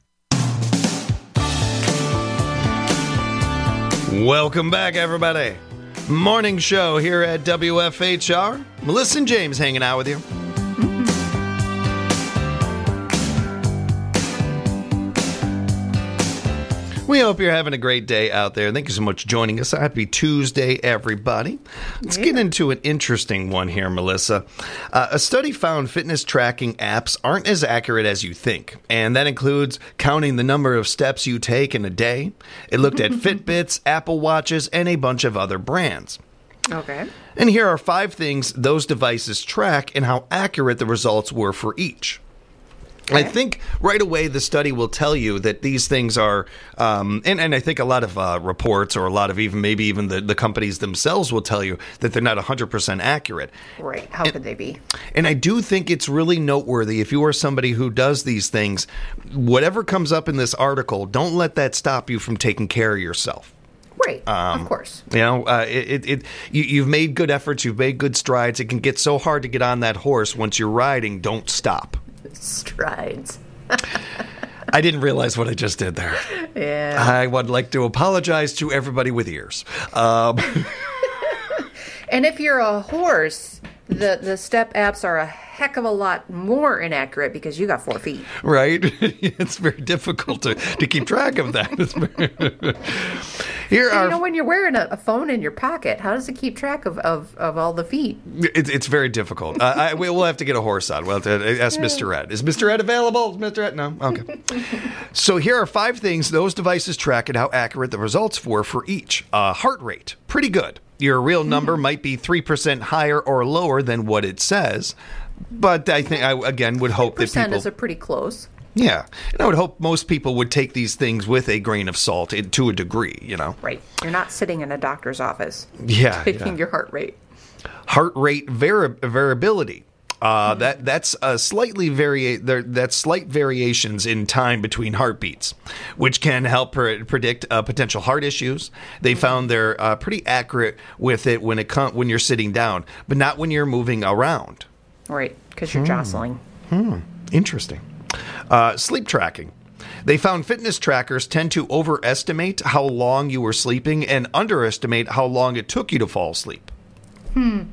Welcome back, everybody. Morning show here at W F H R. Melissa and James hanging out with you. We hope you're having a great day out there. Thank you so much for joining us. Happy Tuesday, everybody. Let's yeah. get into an interesting one here, Melissa. Uh, a study found fitness tracking apps aren't as accurate as you think, and that includes counting the number of steps you take in a day. It looked at Fitbits, Apple Watches, and a bunch of other brands. Okay. And here are five things those devices track and how accurate the results were for each. Okay. I think right away the study will tell you that these things are, um, and, and I think a lot of uh, reports or a lot of even maybe even the, the companies themselves will tell you that they're not one hundred percent accurate. Right. How and, could they be? And I do think it's really noteworthy if you are somebody who does these things, whatever comes up in this article, don't let that stop you from taking care of yourself. Right, um, of course. You know, uh, it, it, it you, you've made good efforts, you've made good strides. It can get so hard to get on that horse once you're riding. Don't stop. Strides. I didn't realize what I just did there. Yeah. I would like to apologize to everybody with ears. Um, and if you're a horse, the, the step apps are a heck of a lot more inaccurate because you got four feet. Right? It's very difficult to, to keep track of that. Here so, are, you know, when you're wearing a, a phone in your pocket, how does it keep track of, of, of all the feet? It, it's very difficult. Uh, I, we'll have to get a horse on. We'll have to ask Mister Ed. Is Mister Ed available? Is Mister Ed? No? Okay. So here are five things those devices track and how accurate the results were for each. Uh, heart rate, pretty good. Your real number mm-hmm. might be three percent higher or lower than what it says. But I think I, again, would hope that people... is a pretty close. Yeah. And I would hope most people would take these things with a grain of salt to a degree, you know? Right. You're not sitting in a doctor's office yeah, taking yeah. your heart rate. Heart rate vari- variability. Uh, mm-hmm. That that's a slightly vari- there, that's slight variations in time between heartbeats, which can help pre- predict uh, potential heart issues. They mm-hmm. found they're uh, pretty accurate with it when it com- when you're sitting down, but not when you're moving around. Right, because you're hmm. jostling. Hmm. Interesting. Uh, sleep tracking. They found fitness trackers tend to overestimate how long you were sleeping and underestimate how long it took you to fall asleep. Hmm.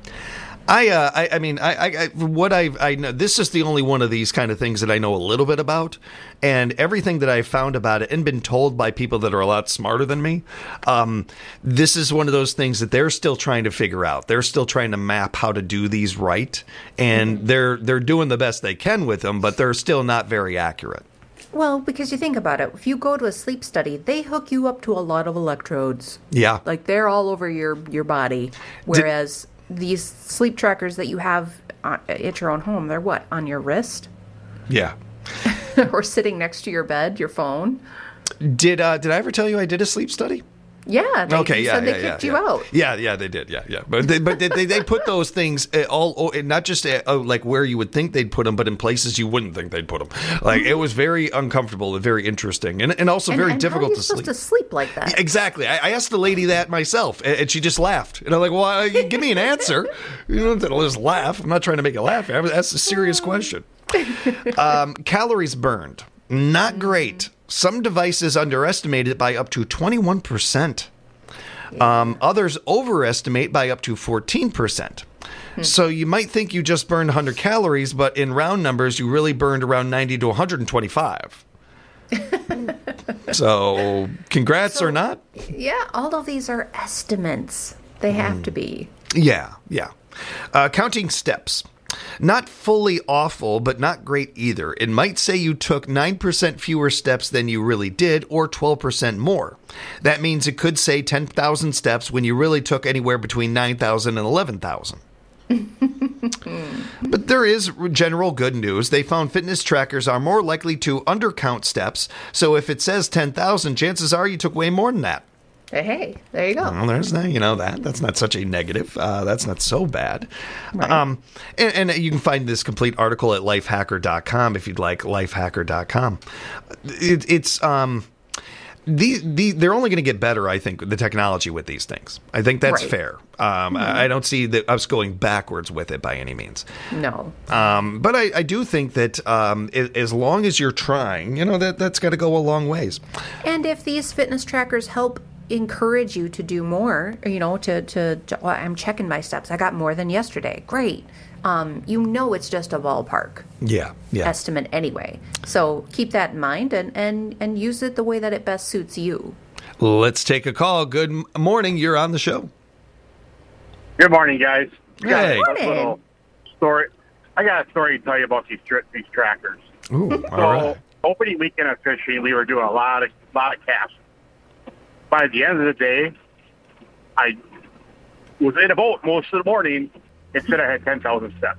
I, uh, I, I mean, I, I, what I, I know, this is the only one of these kind of things that I know a little bit about, and everything that I've found about it and been told by people that are a lot smarter than me, um, this is one of those things that they're still trying to figure out. They're still trying to map how to do these right, and mm-hmm. they're they're doing the best they can with them, but they're still not very accurate. Well, because you think about it, if you go to a sleep study, they hook you up to a lot of electrodes. Yeah, like they're all over your your body, whereas. Did- These sleep trackers that you have at your own home, they're what, on your wrist? Yeah. Or sitting next to your bed, your phone? Did uh, did I ever tell you I did a sleep study? Yeah. They, okay. Yeah. said Yeah. they Yeah. kicked Yeah. you out. Yeah. Yeah. They did. Yeah. Yeah. But they, but they, they, they put those things all not just uh, like where you would think they'd put them, but in places you wouldn't think they'd put them. Like it was very uncomfortable and very interesting, and and also and, very and difficult how are you to supposed sleep. to sleep like that? Yeah, exactly. I, I asked the lady that myself, and she just laughed. And I'm like, "Well, give me an answer. You don't have to just laugh. I'm not trying to make you laugh. That's a serious question." Um, calories burned, not great. Some devices underestimate it by up to twenty-one percent. Um, others overestimate by up to fourteen percent. Hmm. So you might think you just burned one hundred calories, but in round numbers, you really burned around ninety to one hundred twenty-five. So congrats so, or not? Yeah, all of these are estimates. They have mm. to be. Yeah, yeah. Uh, counting steps. Not fully awful, but not great either. It might say you took nine percent fewer steps than you really did, or twelve percent more. That means it could say ten thousand steps when you really took anywhere between nine thousand and eleven thousand. But there is general good news. They found fitness trackers are more likely to undercount steps, so if it says ten thousand, chances are you took way more than that. Hey, there you go. Well, there's that. You know that. That's not such a negative. Uh, that's not so bad. Right. Um, and, and you can find this complete article at lifehacker dot com if you'd like. lifehacker dot com. It, it's um, the the they're only going to get better. I think the technology with these things. I think that's Right. fair. Um, Mhm. I, I don't see that us going backwards with it by any means. No. Um, but I, I do think that um, a- as long as you're trying, you know that that's got to go a long ways. And if these fitness trackers help encourage you to do more, you know, to, to, to well, I'm checking my steps. I got more than yesterday. Great. Um, you know it's just a ballpark Yeah. Yeah. estimate anyway. So keep that in mind and, and, and use it the way that it best suits you. Let's take a call. Good m- morning. You're on the show. Good morning, guys. Hey. Got a Morning. little story. I got a story to tell you about these tra- these trackers. Ooh, So all right. opening weekend of fishing, we were doing a lot of lot of casts. By the end of the day, I was in a boat most of the morning and said I had ten thousand steps.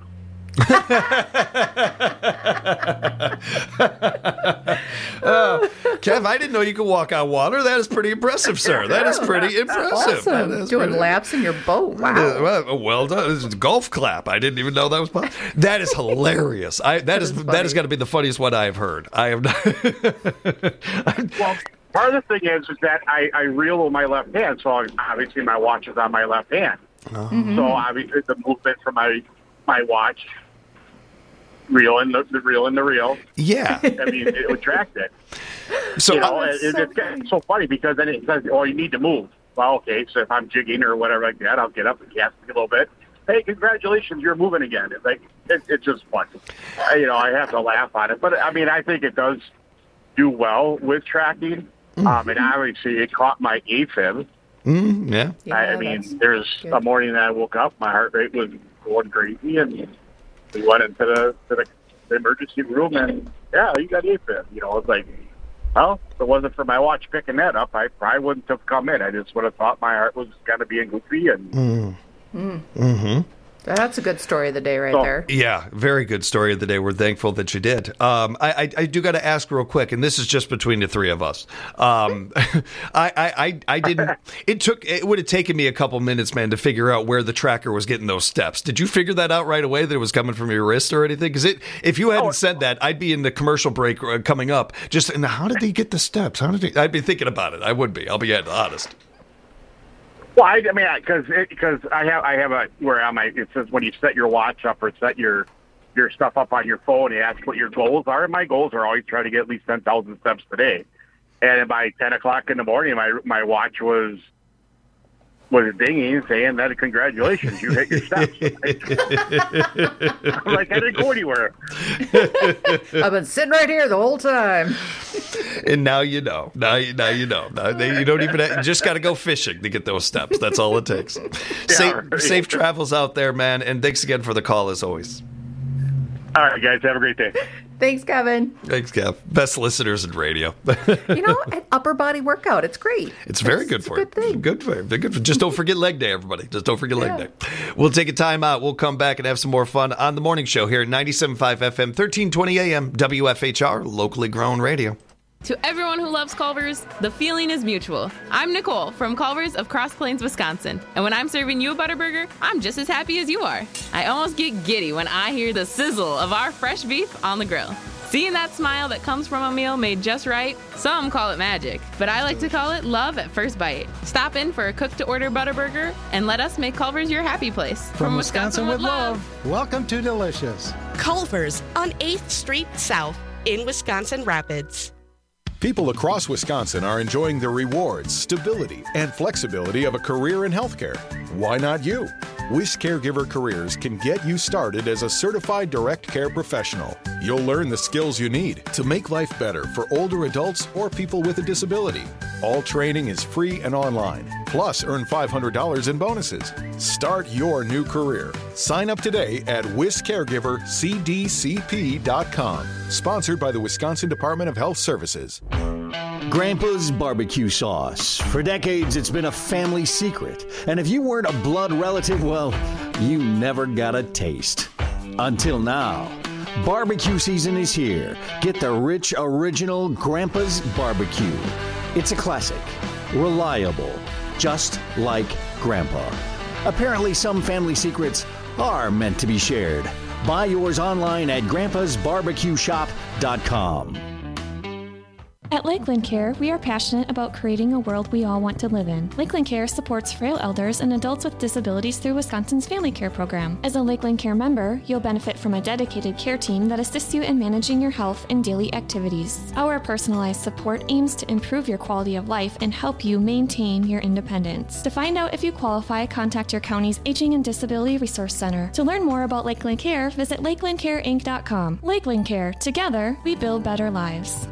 Uh, Kev, I didn't know you could walk on water. That is pretty impressive, sir. That is pretty impressive. That Awesome. is Doing pretty- laps in your boat. That Wow. is- well, well done. This is a golf clap. I didn't even know that was possible. That is hilarious. I that is that has got to be the funniest one I have heard. I have not. Well, part of the thing is, is that I, I reel with my left hand, so obviously my watch is on my left hand. Mhm. So obviously the movement from my my watch, reel in the, the reel in the reel. Yeah. I mean, it would track it. So- you know, Oh, it, that's it's, so it's so funny because then it says, "Oh, you need to move." Well, okay, so if I'm jigging or whatever like that, I'll get up and cast a little bit. Hey, congratulations, you're moving again. It's like it, it's just fun. I, you know, I have to laugh on it, but I mean, I think it does do well with tracking. Um, and obviously, it caught my AFib. Mm, yeah. I, I mean, there's a morning that I woke up, my heart rate was going crazy, and we went into the to the, the emergency room, and yeah, you got AFib. You know, it's like, well, if it wasn't for my watch picking that up, I probably wouldn't have come in. I just would have thought my heart was kind of being goofy, and Mm. Mm. Mm-hmm. That's a good story of the day right So- there. Yeah, very good story of the day. We're thankful that you did. Um, I, I, I do got to ask real quick, and this is just between the three of us. Um, I, I, I, I didn't. It took. It would have taken me a couple minutes, man, to figure out where the tracker was getting those steps. Did you figure that out right away that it was coming from your wrist or anything? Because it, if you hadn't said that, I'd be in the commercial break uh, coming up. Just and how did he get the steps? How did he? I'd be thinking about it. I would be. I'll be honest. well, I, I mean, because because I have I have a where on my it says when you set your watch up or set your your stuff up on your phone, it asks what your goals are. And my goals are always try to get at least ten thousand steps today. And by ten o'clock in the morning, my my watch was was dinging, saying that congratulations, you hit your steps. I'm like, I didn't go anywhere. I've been sitting right here the whole time. And now you know. Now you now you know. Now they, you don't even. Have, you just got to go fishing to get those steps. That's all it takes. safe, right. safe travels out there, man. And thanks again for the call as always. All right, guys, have a great day. Thanks, Kevin. Thanks, Kev. Best listeners in radio. You know, an upper body workout. It's great. It's very good for you. Good for you. Good for, just don't forget leg day, everybody. Just don't forget leg day. We'll take a time out. We'll come back and have some more fun on the morning show here at ninety-seven point five F M, thirteen twenty A M, W F H R, locally grown radio. To everyone who loves Culver's, the feeling is mutual. I'm Nicole from Culver's of Cross Plains, Wisconsin. And when I'm serving you a Butterburger, I'm just as happy as you are. I almost get giddy when I hear the sizzle of our fresh beef on the grill. Seeing that smile that comes from a meal made just right, some call it magic, but I like to call it love at first bite. Stop in for a cook-to-order Butterburger and let us make Culver's your happy place. From, Wisconsin, with love, welcome to Delicious. Culver's on eighth Street South in Wisconsin Rapids. People across Wisconsin are enjoying the rewards, stability, and flexibility of a career in healthcare. Why not you? Wish Caregiver Careers can get you started as a certified direct care professional. You'll learn the skills you need to make life better for older adults or people with a disability. All training is free and online. Plus, earn five hundred dollars in bonuses. Start your new career. Sign up today at wish caregiver c d c p dot com. Sponsored by the Wisconsin Department of Health Services. Grandpa's barbecue sauce. For decades, it's been a family secret. And if you weren't a blood relative, well, you never got a taste. Until now. Barbecue season is here. Get the rich, original Grandpa's barbecue. It's a classic. reliable, just like Grandpa. Apparently, some family secrets are meant to be shared. Buy yours online at grandpas barbecue shop dot com. At Lakeland Care, we are passionate about creating a world we all want to live in. Lakeland Care supports frail elders and adults with disabilities through Wisconsin's Family Care Program. As a Lakeland Care member, you'll benefit from a dedicated care team that assists you in managing your health and daily activities. Our personalized support aims to improve your quality of life and help you maintain your independence. To find out if you qualify, contact your county's Aging and Disability Resource Center. To learn more about Lakeland Care, visit lakeland care inc dot com. Lakeland Care. Together, we build better lives.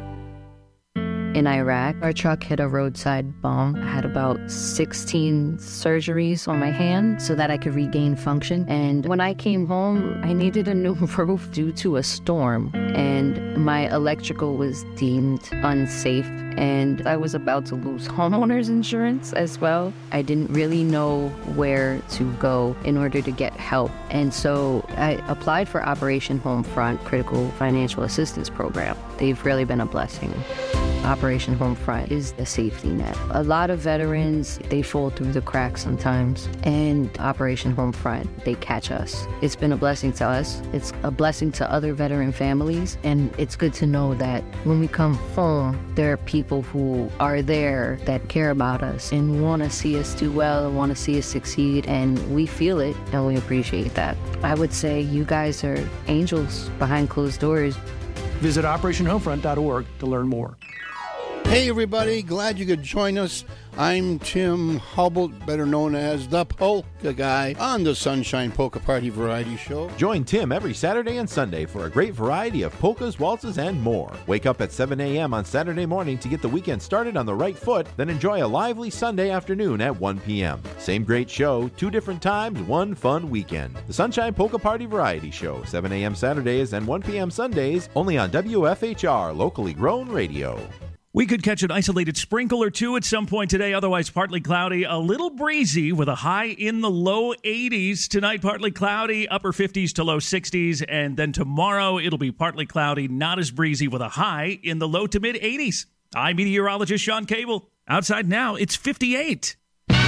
In Iraq, our truck hit a roadside bomb. I had about sixteen surgeries on my hand so that I could regain function. And when I came home, I needed a new roof due to a storm. And my electrical was deemed unsafe. And I was about to lose homeowner's insurance as well. I didn't really know where to go in order to get help. And so I applied for Operation Homefront Critical Financial Assistance Program. They've really been a blessing. Operation Homefront is the safety net. A lot of veterans, they fall through the cracks sometimes, and Operation Homefront, they catch us. It's been a blessing to us. It's a blessing to other veteran families, and it's good to know that when we come home, there are people who are there that care about us and want to see us do well and want to see us succeed, and we feel it, and we appreciate that. I would say you guys are angels behind closed doors. Visit operation homefront dot org to learn more. Hey everybody, glad you could join us. I'm Tim Hubble, better known as the Polka Guy, on the Sunshine Polka Party Variety Show. Join Tim every Saturday and Sunday for a great variety of polkas, waltzes, and more. Wake up at seven a.m. on Saturday morning to get the weekend started on the right foot, then enjoy a lively Sunday afternoon at one p.m. Same great show, two different times, one fun weekend. The Sunshine Polka Party Variety Show, seven a.m. Saturdays and one p.m. Sundays, only on W F H R, locally grown radio. We could catch an isolated sprinkle or two at some point today, otherwise partly cloudy, a little breezy with a high in the low eighties. Tonight, partly cloudy, upper fifties to low sixties, and then tomorrow it'll be partly cloudy, not as breezy, with a high in the low to mid eighties. I'm meteorologist Sean Cable. Outside now, it's fifty-eight.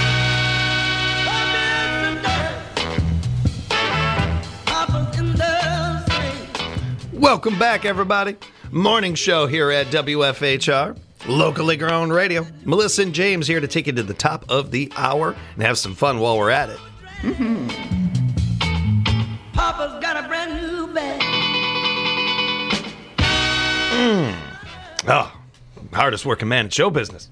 Welcome back, everybody. Morning show here at W F H R, locally grown radio. Melissa and James here to take you to the top of the hour and have some fun while we're at it. Mm-hmm. Papa's got a brand new bag. Mm. Oh, hardest working man in show business.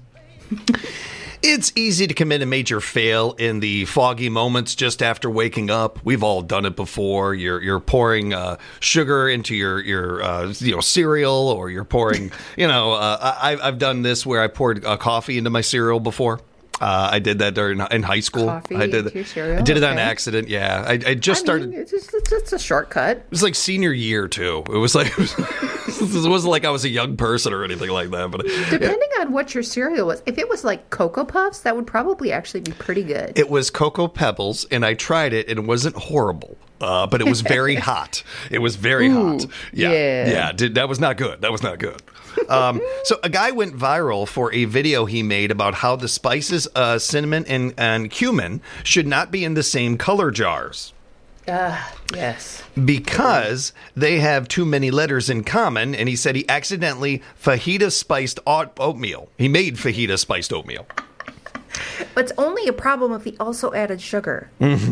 It's easy to commit a major fail in the foggy moments just after waking up. We've all done it before. You're you're pouring uh, sugar into your your uh, you know cereal, or you're pouring you know uh, I, I've done this where I poured uh, coffee into my cereal before. Uh, I did that during in high school. Coffee I did into your cereal? I did it on Okay. accident. Yeah, I, I just I started. mean, it's, just, it's, it's a shortcut. It was like senior year too. It was like it, was, it wasn't like I was a young person or anything like that. But Depending on what your cereal was, if it was like Cocoa Puffs, that would probably actually be pretty good. it was Cocoa Pebbles, and I tried it, and it wasn't horrible. Uh, but it was very hot. It was very Ooh, hot. Yeah, yeah. yeah. Did, that was not good. That was not good. Um, so a guy went viral for a video he made about how the spices uh, cinnamon and, and cumin should not be in the same color jars Ah, yes. because they have too many letters in common. And he said he accidentally fajita spiced oat- oatmeal. He made fajita spiced oatmeal. But it's only a problem if he also added sugar.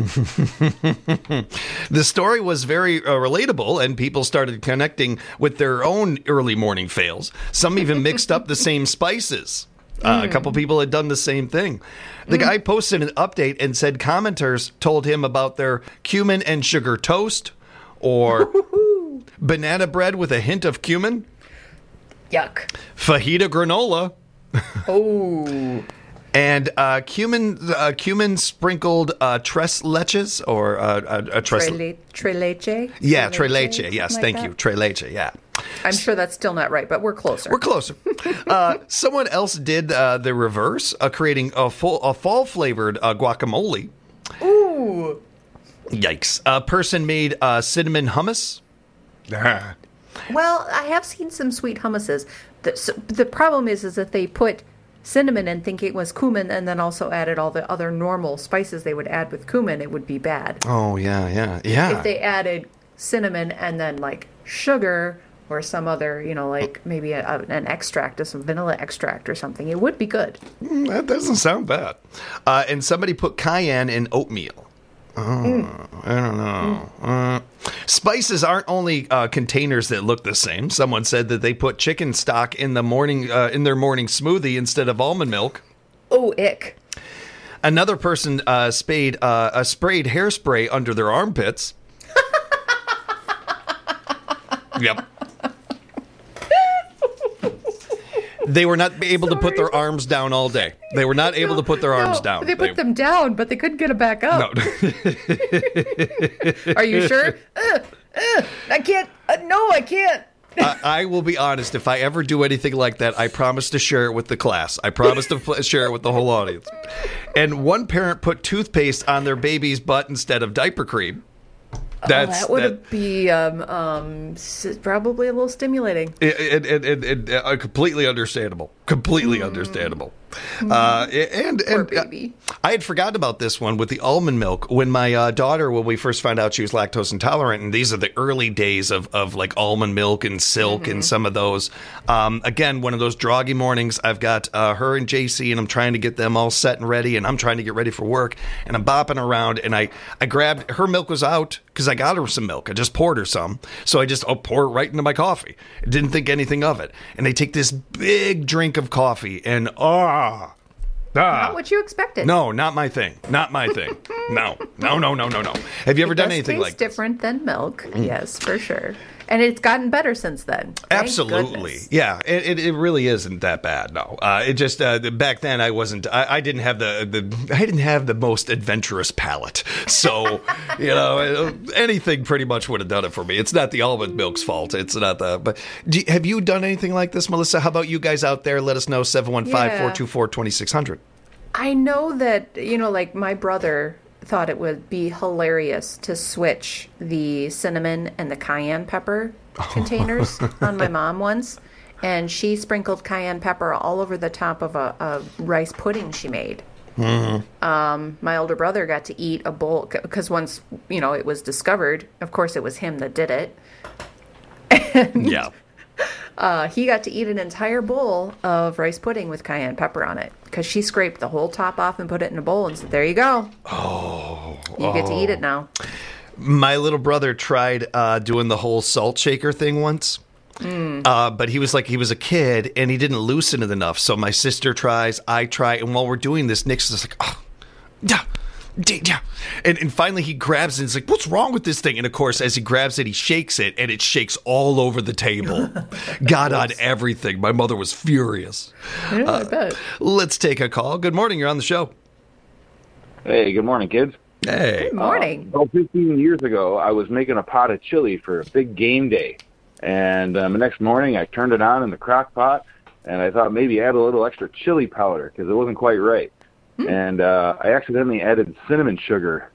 The story was very uh, relatable, and people started connecting with their own early morning fails. Some even mixed up the same spices. Uh, A couple people had done the same thing. The guy posted an update and said commenters told him about their cumin and sugar toast, or banana bread with a hint of cumin, Yuck. fajita granola, Oh. and uh, cumin uh, cumin sprinkled uh, tres leches, or uh, a, a tres. Tre, tre leche? Yeah, tre leche. something Yes, like thank that? you. Tre leche, yeah. I'm sure that's still not right, but we're closer. We're closer. uh, someone else did uh, the reverse, uh, creating a, full, a fall-flavored uh, guacamole. Ooh. Yikes. A person made uh, cinnamon hummus. Well, I have seen some sweet hummuses. The, so, the problem is, is that they put cinnamon and think it was cumin and then also added all the other normal spices they would add with cumin, it would be bad. Oh, yeah, yeah, yeah. If they added cinnamon and then like sugar or some other, you know, like maybe a, a, an extract, or some vanilla extract or something, it would be good. Mm, that doesn't sound bad. Uh, and somebody put cayenne in oatmeal. Oh, mm. I don't know. Mm. Uh, spices aren't only uh, containers that look the same. Someone said that they put chicken stock in the morning uh, in their morning smoothie instead of almond milk. Oh, ick. Another person uh, spayed uh, a sprayed hairspray under their armpits. Yep. They were not able Sorry. to put their arms down all day. They were not able no, to put their arms no, down. They put they, them down, but they couldn't get them back up. No. Are you sure? Uh, uh, I can't. Uh, no, I can't. I, I will be honest. If I ever do anything like that, I promise to share it with the class. I promise to pl- share it with the whole audience. And one parent put toothpaste on their baby's butt instead of diaper cream. That's, oh, that would that, be um, um, s- probably a little stimulating. It, it, it, it, it, uh, completely understandable. Completely mm. understandable. Mm. Uh, and and Poor baby. I had forgotten about this one with the almond milk. When my uh, daughter, when we first found out she was lactose intolerant, and these are the early days of, of like almond milk and silk mm-hmm. and some of those. Um, again, one of those droggy mornings. I've got uh, her and J C, and I'm trying to get them all set and ready, and I'm trying to get ready for work, and I'm bopping around, and I, I grabbed, her milk was out because I got her some milk. I just poured her some. So I just I'll pour it right into my coffee. Didn't think anything of it. And they take this big drink of coffee, and ah. Ah, not what you expected. No, not my thing. Not my thing. No, no, no, no, no, no. Have you ever it done does anything taste like this? Different than milk? Mm. Yes, for sure. And it's gotten better since then. Thank Absolutely. goodness. Yeah, it, it, it really isn't that bad. No, uh, it just uh, back then I wasn't. I, I didn't have the, the I didn't have the most adventurous palate. So you know, anything pretty much would have done it for me. It's not the almond milk's fault. It's not the. But do, have you done anything like this, Melissa? How about you guys out there? Let us know. seven one five, four two four, two six zero zero. I know that, you know, like my brother thought it would be hilarious to switch the cinnamon and the cayenne pepper containers on my mom once. And she sprinkled cayenne pepper all over the top of a, a rice pudding she made. Mm-hmm. Um, my older brother got to eat a bowl, because once, you know, it was discovered, of course it was him that did it. And yeah. Uh, he got to eat an entire bowl of rice pudding with cayenne pepper on it, because she scraped the whole top off and put it in a bowl and said, there you go. Oh. You oh. get to eat it now. My little brother tried uh, doing the whole salt shaker thing once. Mm. Uh, but he was like, he was a kid and he didn't loosen it enough. So my sister tries, I try. And while we're doing this, Nick's just like, oh, yeah. Yeah. And, and finally he grabs it and he's like, what's wrong with this thing? And of course, as he grabs it, he shakes it and it shakes all over the table. Got on everything. My mother was furious. Yeah, uh, I bet. Let's take a call. Good morning. You're on the show. Hey, good morning, kids. Hey. Good morning. Uh, about fifteen years ago, I was making a pot of chili for a big game day. And um, the next morning, I turned it on in the crock pot, and I thought maybe add a little extra chili powder because it wasn't quite right. And uh, I accidentally added cinnamon sugar.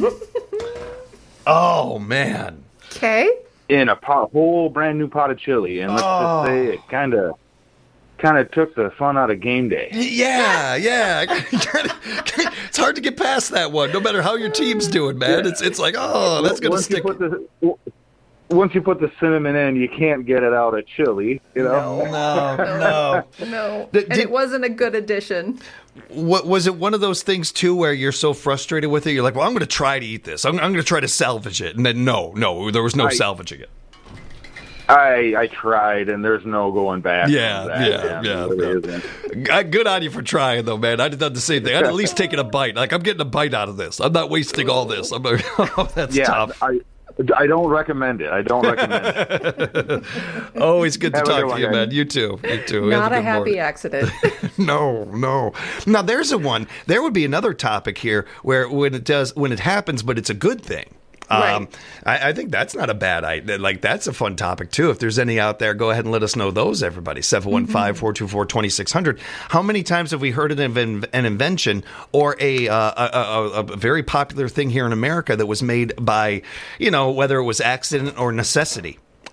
Oh, man. Okay. In a pot, whole brand new pot of chili. And let's oh. just say it kind of kind of took the fun out of game day. Yeah, yeah. It's hard to get past that one, no matter how your team's doing, man. It's it's like, oh, that's going to stick. You put the, once you put the cinnamon in, you can't get it out of chili, you know? No, no, no. no. Did, and it wasn't a good addition. What was it? One of those things too, where you're so frustrated with it, you're like, "Well, I'm going to try to eat this. I'm, I'm going to try to salvage it." And then, no, no, there was no I, salvaging it. I I tried, and there's no going back. Yeah, yeah, yeah. yeah. yeah. Good on you for trying, though, man. I'd have done the same thing. I'd at least taken a bite. Like, I'm getting a bite out of this. I'm not wasting all this. I'm like, oh, that's yeah, tough. I, I don't recommend it. I don't recommend it. Always good to Have talk to you, man. You too. You too. Not a, a happy morning. accident. no, no. Now there's a one. There would be another topic here where when it does, when it happens, but it's a good thing. Right. Um, I, I think that's not a bad idea. Like, that's a fun topic, too. If there's any out there, go ahead and let us know those, everybody. seven one five, four two four, two six zero zero. How many times have we heard an, an invention or a, uh, a, a, a very popular thing here in America that was made by, you know, whether it was accident or necessity?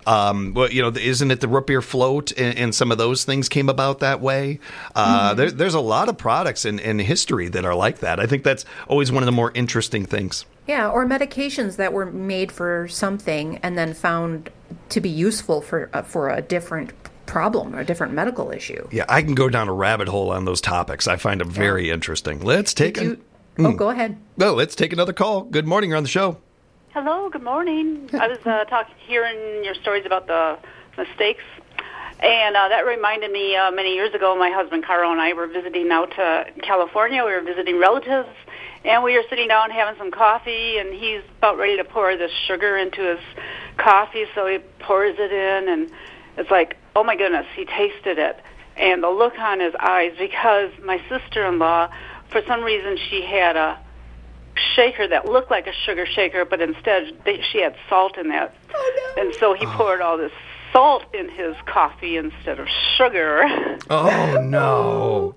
Um, well, you know, isn't it the root beer float and, and some of those things came about that way? Uh, Mm-hmm. there, there's a lot of products in, in history that are like that. I think that's always one of the more interesting things. Yeah, or medications that were made for something and then found to be useful for uh, for a different problem or a different medical issue. Yeah, I can go down a rabbit hole on those topics. I find them very interesting. Let's take Did a, you- Oh, go ahead. No, let's take another call. Good morning. You're on the show. Hello, good morning. I was uh, talking, hearing your stories about the mistakes, and uh, that reminded me uh, many years ago, my husband Carl and I were visiting out to California. We were visiting relatives, and we were sitting down having some coffee, and he's about ready to pour this sugar into his coffee, so he pours it in, and it's like, oh my goodness, he tasted it. And the look on his eyes, because my sister-in-law, for some reason, she had a shaker that looked like a sugar shaker, but instead they, she had salt in that. Oh, no. And so he poured all this salt in his coffee instead of sugar. Oh, no.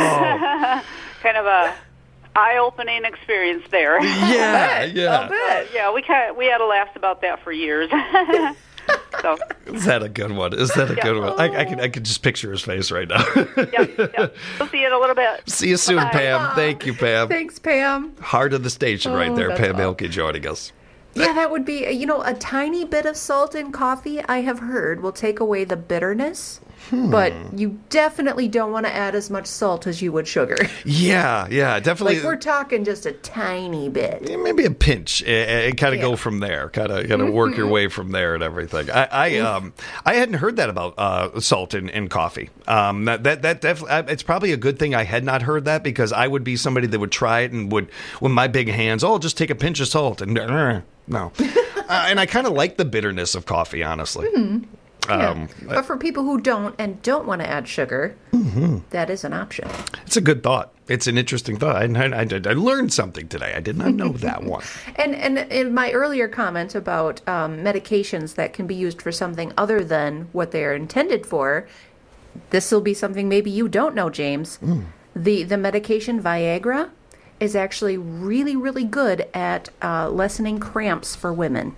Oh. Kind of a eye-opening experience there. Yeah, yeah. Uh, yeah, we kind of, we had a laugh about that for years. So Is that a good one? Is that a Yeah. good one? I, I can I can just picture his face right now. we'll see you in a little bit. See you soon, Bye-bye. Pam. Thank you, Pam. Thanks, Pam. Heart of the station right Oh, there. that's Pam awesome. Hilke joining us. Yeah, that would be, you know, a tiny bit of salt in coffee, I have heard, will take away the bitterness. Hmm. But you definitely don't want to add as much salt as you would sugar. Yeah, yeah, definitely. Like, we're talking just a tiny bit. Maybe a pinch and, and kind of Yeah. go from there. Kind of, kind of work your way from there and everything. I, I, um, I hadn't heard that about uh, salt in, in coffee. Um, that, that, that definitely. It's probably a good thing I had not heard that because I would be somebody that would try it and would, with my big hands, oh, just take a pinch of salt and uh, no. uh, and I kind of like the bitterness of coffee, honestly. Mhm. Yeah. Um, But for people who don't and don't want to add sugar, mhm. that is an option. It's a good thought. It's an interesting thought. I, I, I learned something today. I did not know that one. And and in my earlier comment about um, medications that can be used for something other than what they are intended for, this will be something maybe you don't know, James. Mm. The the medication Viagra is actually really, really good at uh, lessening cramps for women.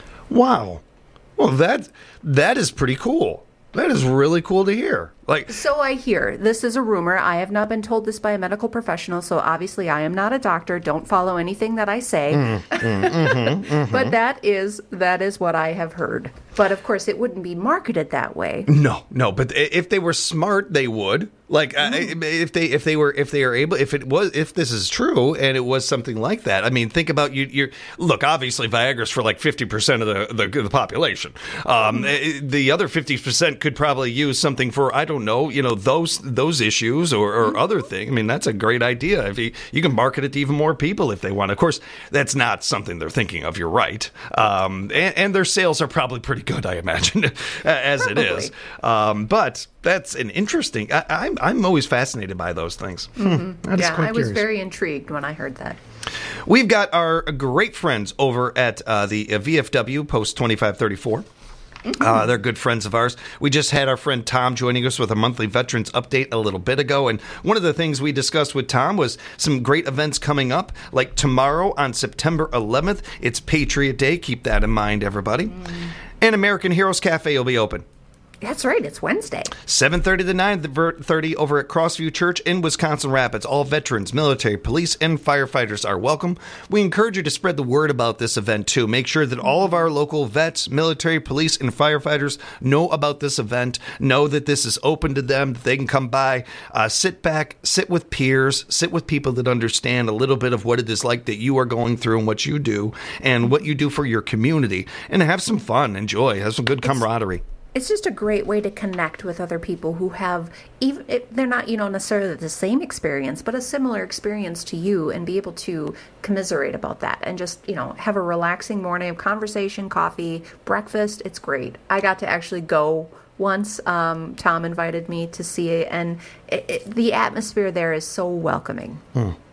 Wow. Well, that that is pretty cool. That is really cool to hear. Like, So I hear. This is a rumor. I have not been told this by a medical professional, so obviously I am not a doctor. Don't follow anything that I say. mm, mm, mhm, mhm. But that is that is what I have heard. But of course, it wouldn't be marketed that way. No, no. But i- if they were smart, they would. Like, uh, if they if they were if they are able if it was if this is true and it was something like that. I mean, think about you. You look. Obviously, Viagra's for like fifty percent of the, the the population. Um, eh, the other fifty percent could probably use something for I don't know. You know those those issues or, or other thing. I mean, that's a great idea. If you you can market it to even more people if they want. Of course, that's not something they're thinking of. You're right. Um, and, and their sales are probably pretty good, I imagine, as it is. Um, but that's an interesting. I, I'm I'm always fascinated by those things. Hmm. I'm just Yeah, quite I was curious. very intrigued when I heard that. We've got our great friends over at uh, the uh, V F W Post twenty-five thirty-four. Uh, they're good friends of ours. We just had our friend Tom joining us with a monthly veterans update a little bit ago. And one of the things we discussed with Tom was some great events coming up. Like tomorrow on September eleventh, it's Patriot Day. Keep that in mind, everybody. And American Heroes Cafe will be open. That's right. It's Wednesday. seven thirty to nine thirty over at Crossview Church in Wisconsin Rapids. All veterans, military, police, and firefighters are welcome. We encourage you to spread the word about this event, too. Make sure that all of our local vets, military, police, and firefighters know about this event, know that this is open to them, that they can come by, uh, sit back, sit with peers, sit with people that understand a little bit of what it is like that you are going through and what you do and what you do for your community, and have some fun, enjoy, have some good camaraderie. It's just a great way to connect with other people who have, even if they're not, you know, necessarily the same experience, but a similar experience to you, and be able to commiserate about that and just, you know, have a relaxing morning of conversation, coffee, breakfast. It's great. I got to actually go once. Um, Tom invited me to see it, and it, it, the atmosphere there is so welcoming. Hmm.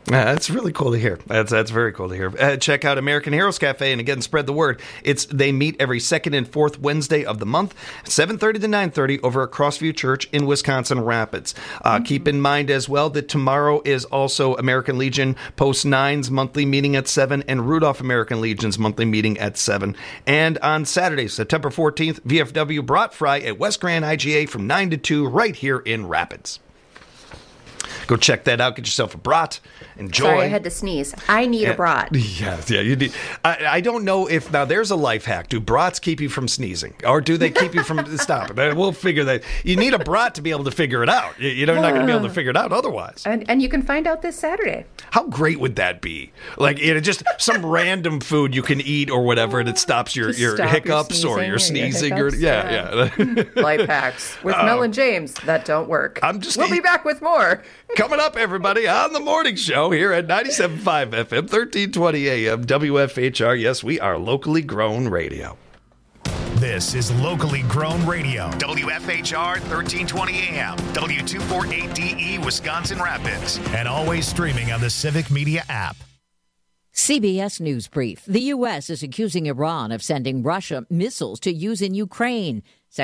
Uh, that's really cool to hear. That's that's very cool to hear. Uh, check out American Heroes Cafe, and again, spread the word. It's they meet every second and fourth Wednesday of the month, seven thirty to nine thirty, over at Crossview Church in Wisconsin Rapids. Uh, mm-hmm. Keep in mind as well that tomorrow is also American Legion Post nine's monthly meeting at seven, and Rudolph American Legion's monthly meeting at seven. And on Saturday, September fourteenth, V F W Brat Fry at West Grand I G A from nine to two, right here in Rapids. Go check that out. Get yourself a brat. Enjoy. Sorry, I had to sneeze. I need yeah, a brat. Yeah, yeah. You need. I, I don't know if now there's a life hack. Do brats keep you from sneezing, or do they keep you from stop? We'll figure that. You need a brat to be able to figure it out. You're not going to be able to figure it out otherwise. And, and you can find out this Saturday. How great would that be? Like, you know, just some random food you can eat or whatever, and it stops your, your stop hiccups your or your sneezing. Your or, yeah, yeah. yeah. Life hacks with Uh, Mel and James that don't work. I'm just. We'll be back with more. Coming up, everybody, on the morning show here at ninety-seven point five F M, thirteen twenty A M, W F H R. Yes, we are locally grown radio. This is locally grown radio. W F H R, thirteen twenty A M, W two forty-eight D E, Wisconsin Rapids, and always streaming on the Civic Media app. C B S News Brief. The U S is accusing Iran of sending Russia missiles to use in Ukraine.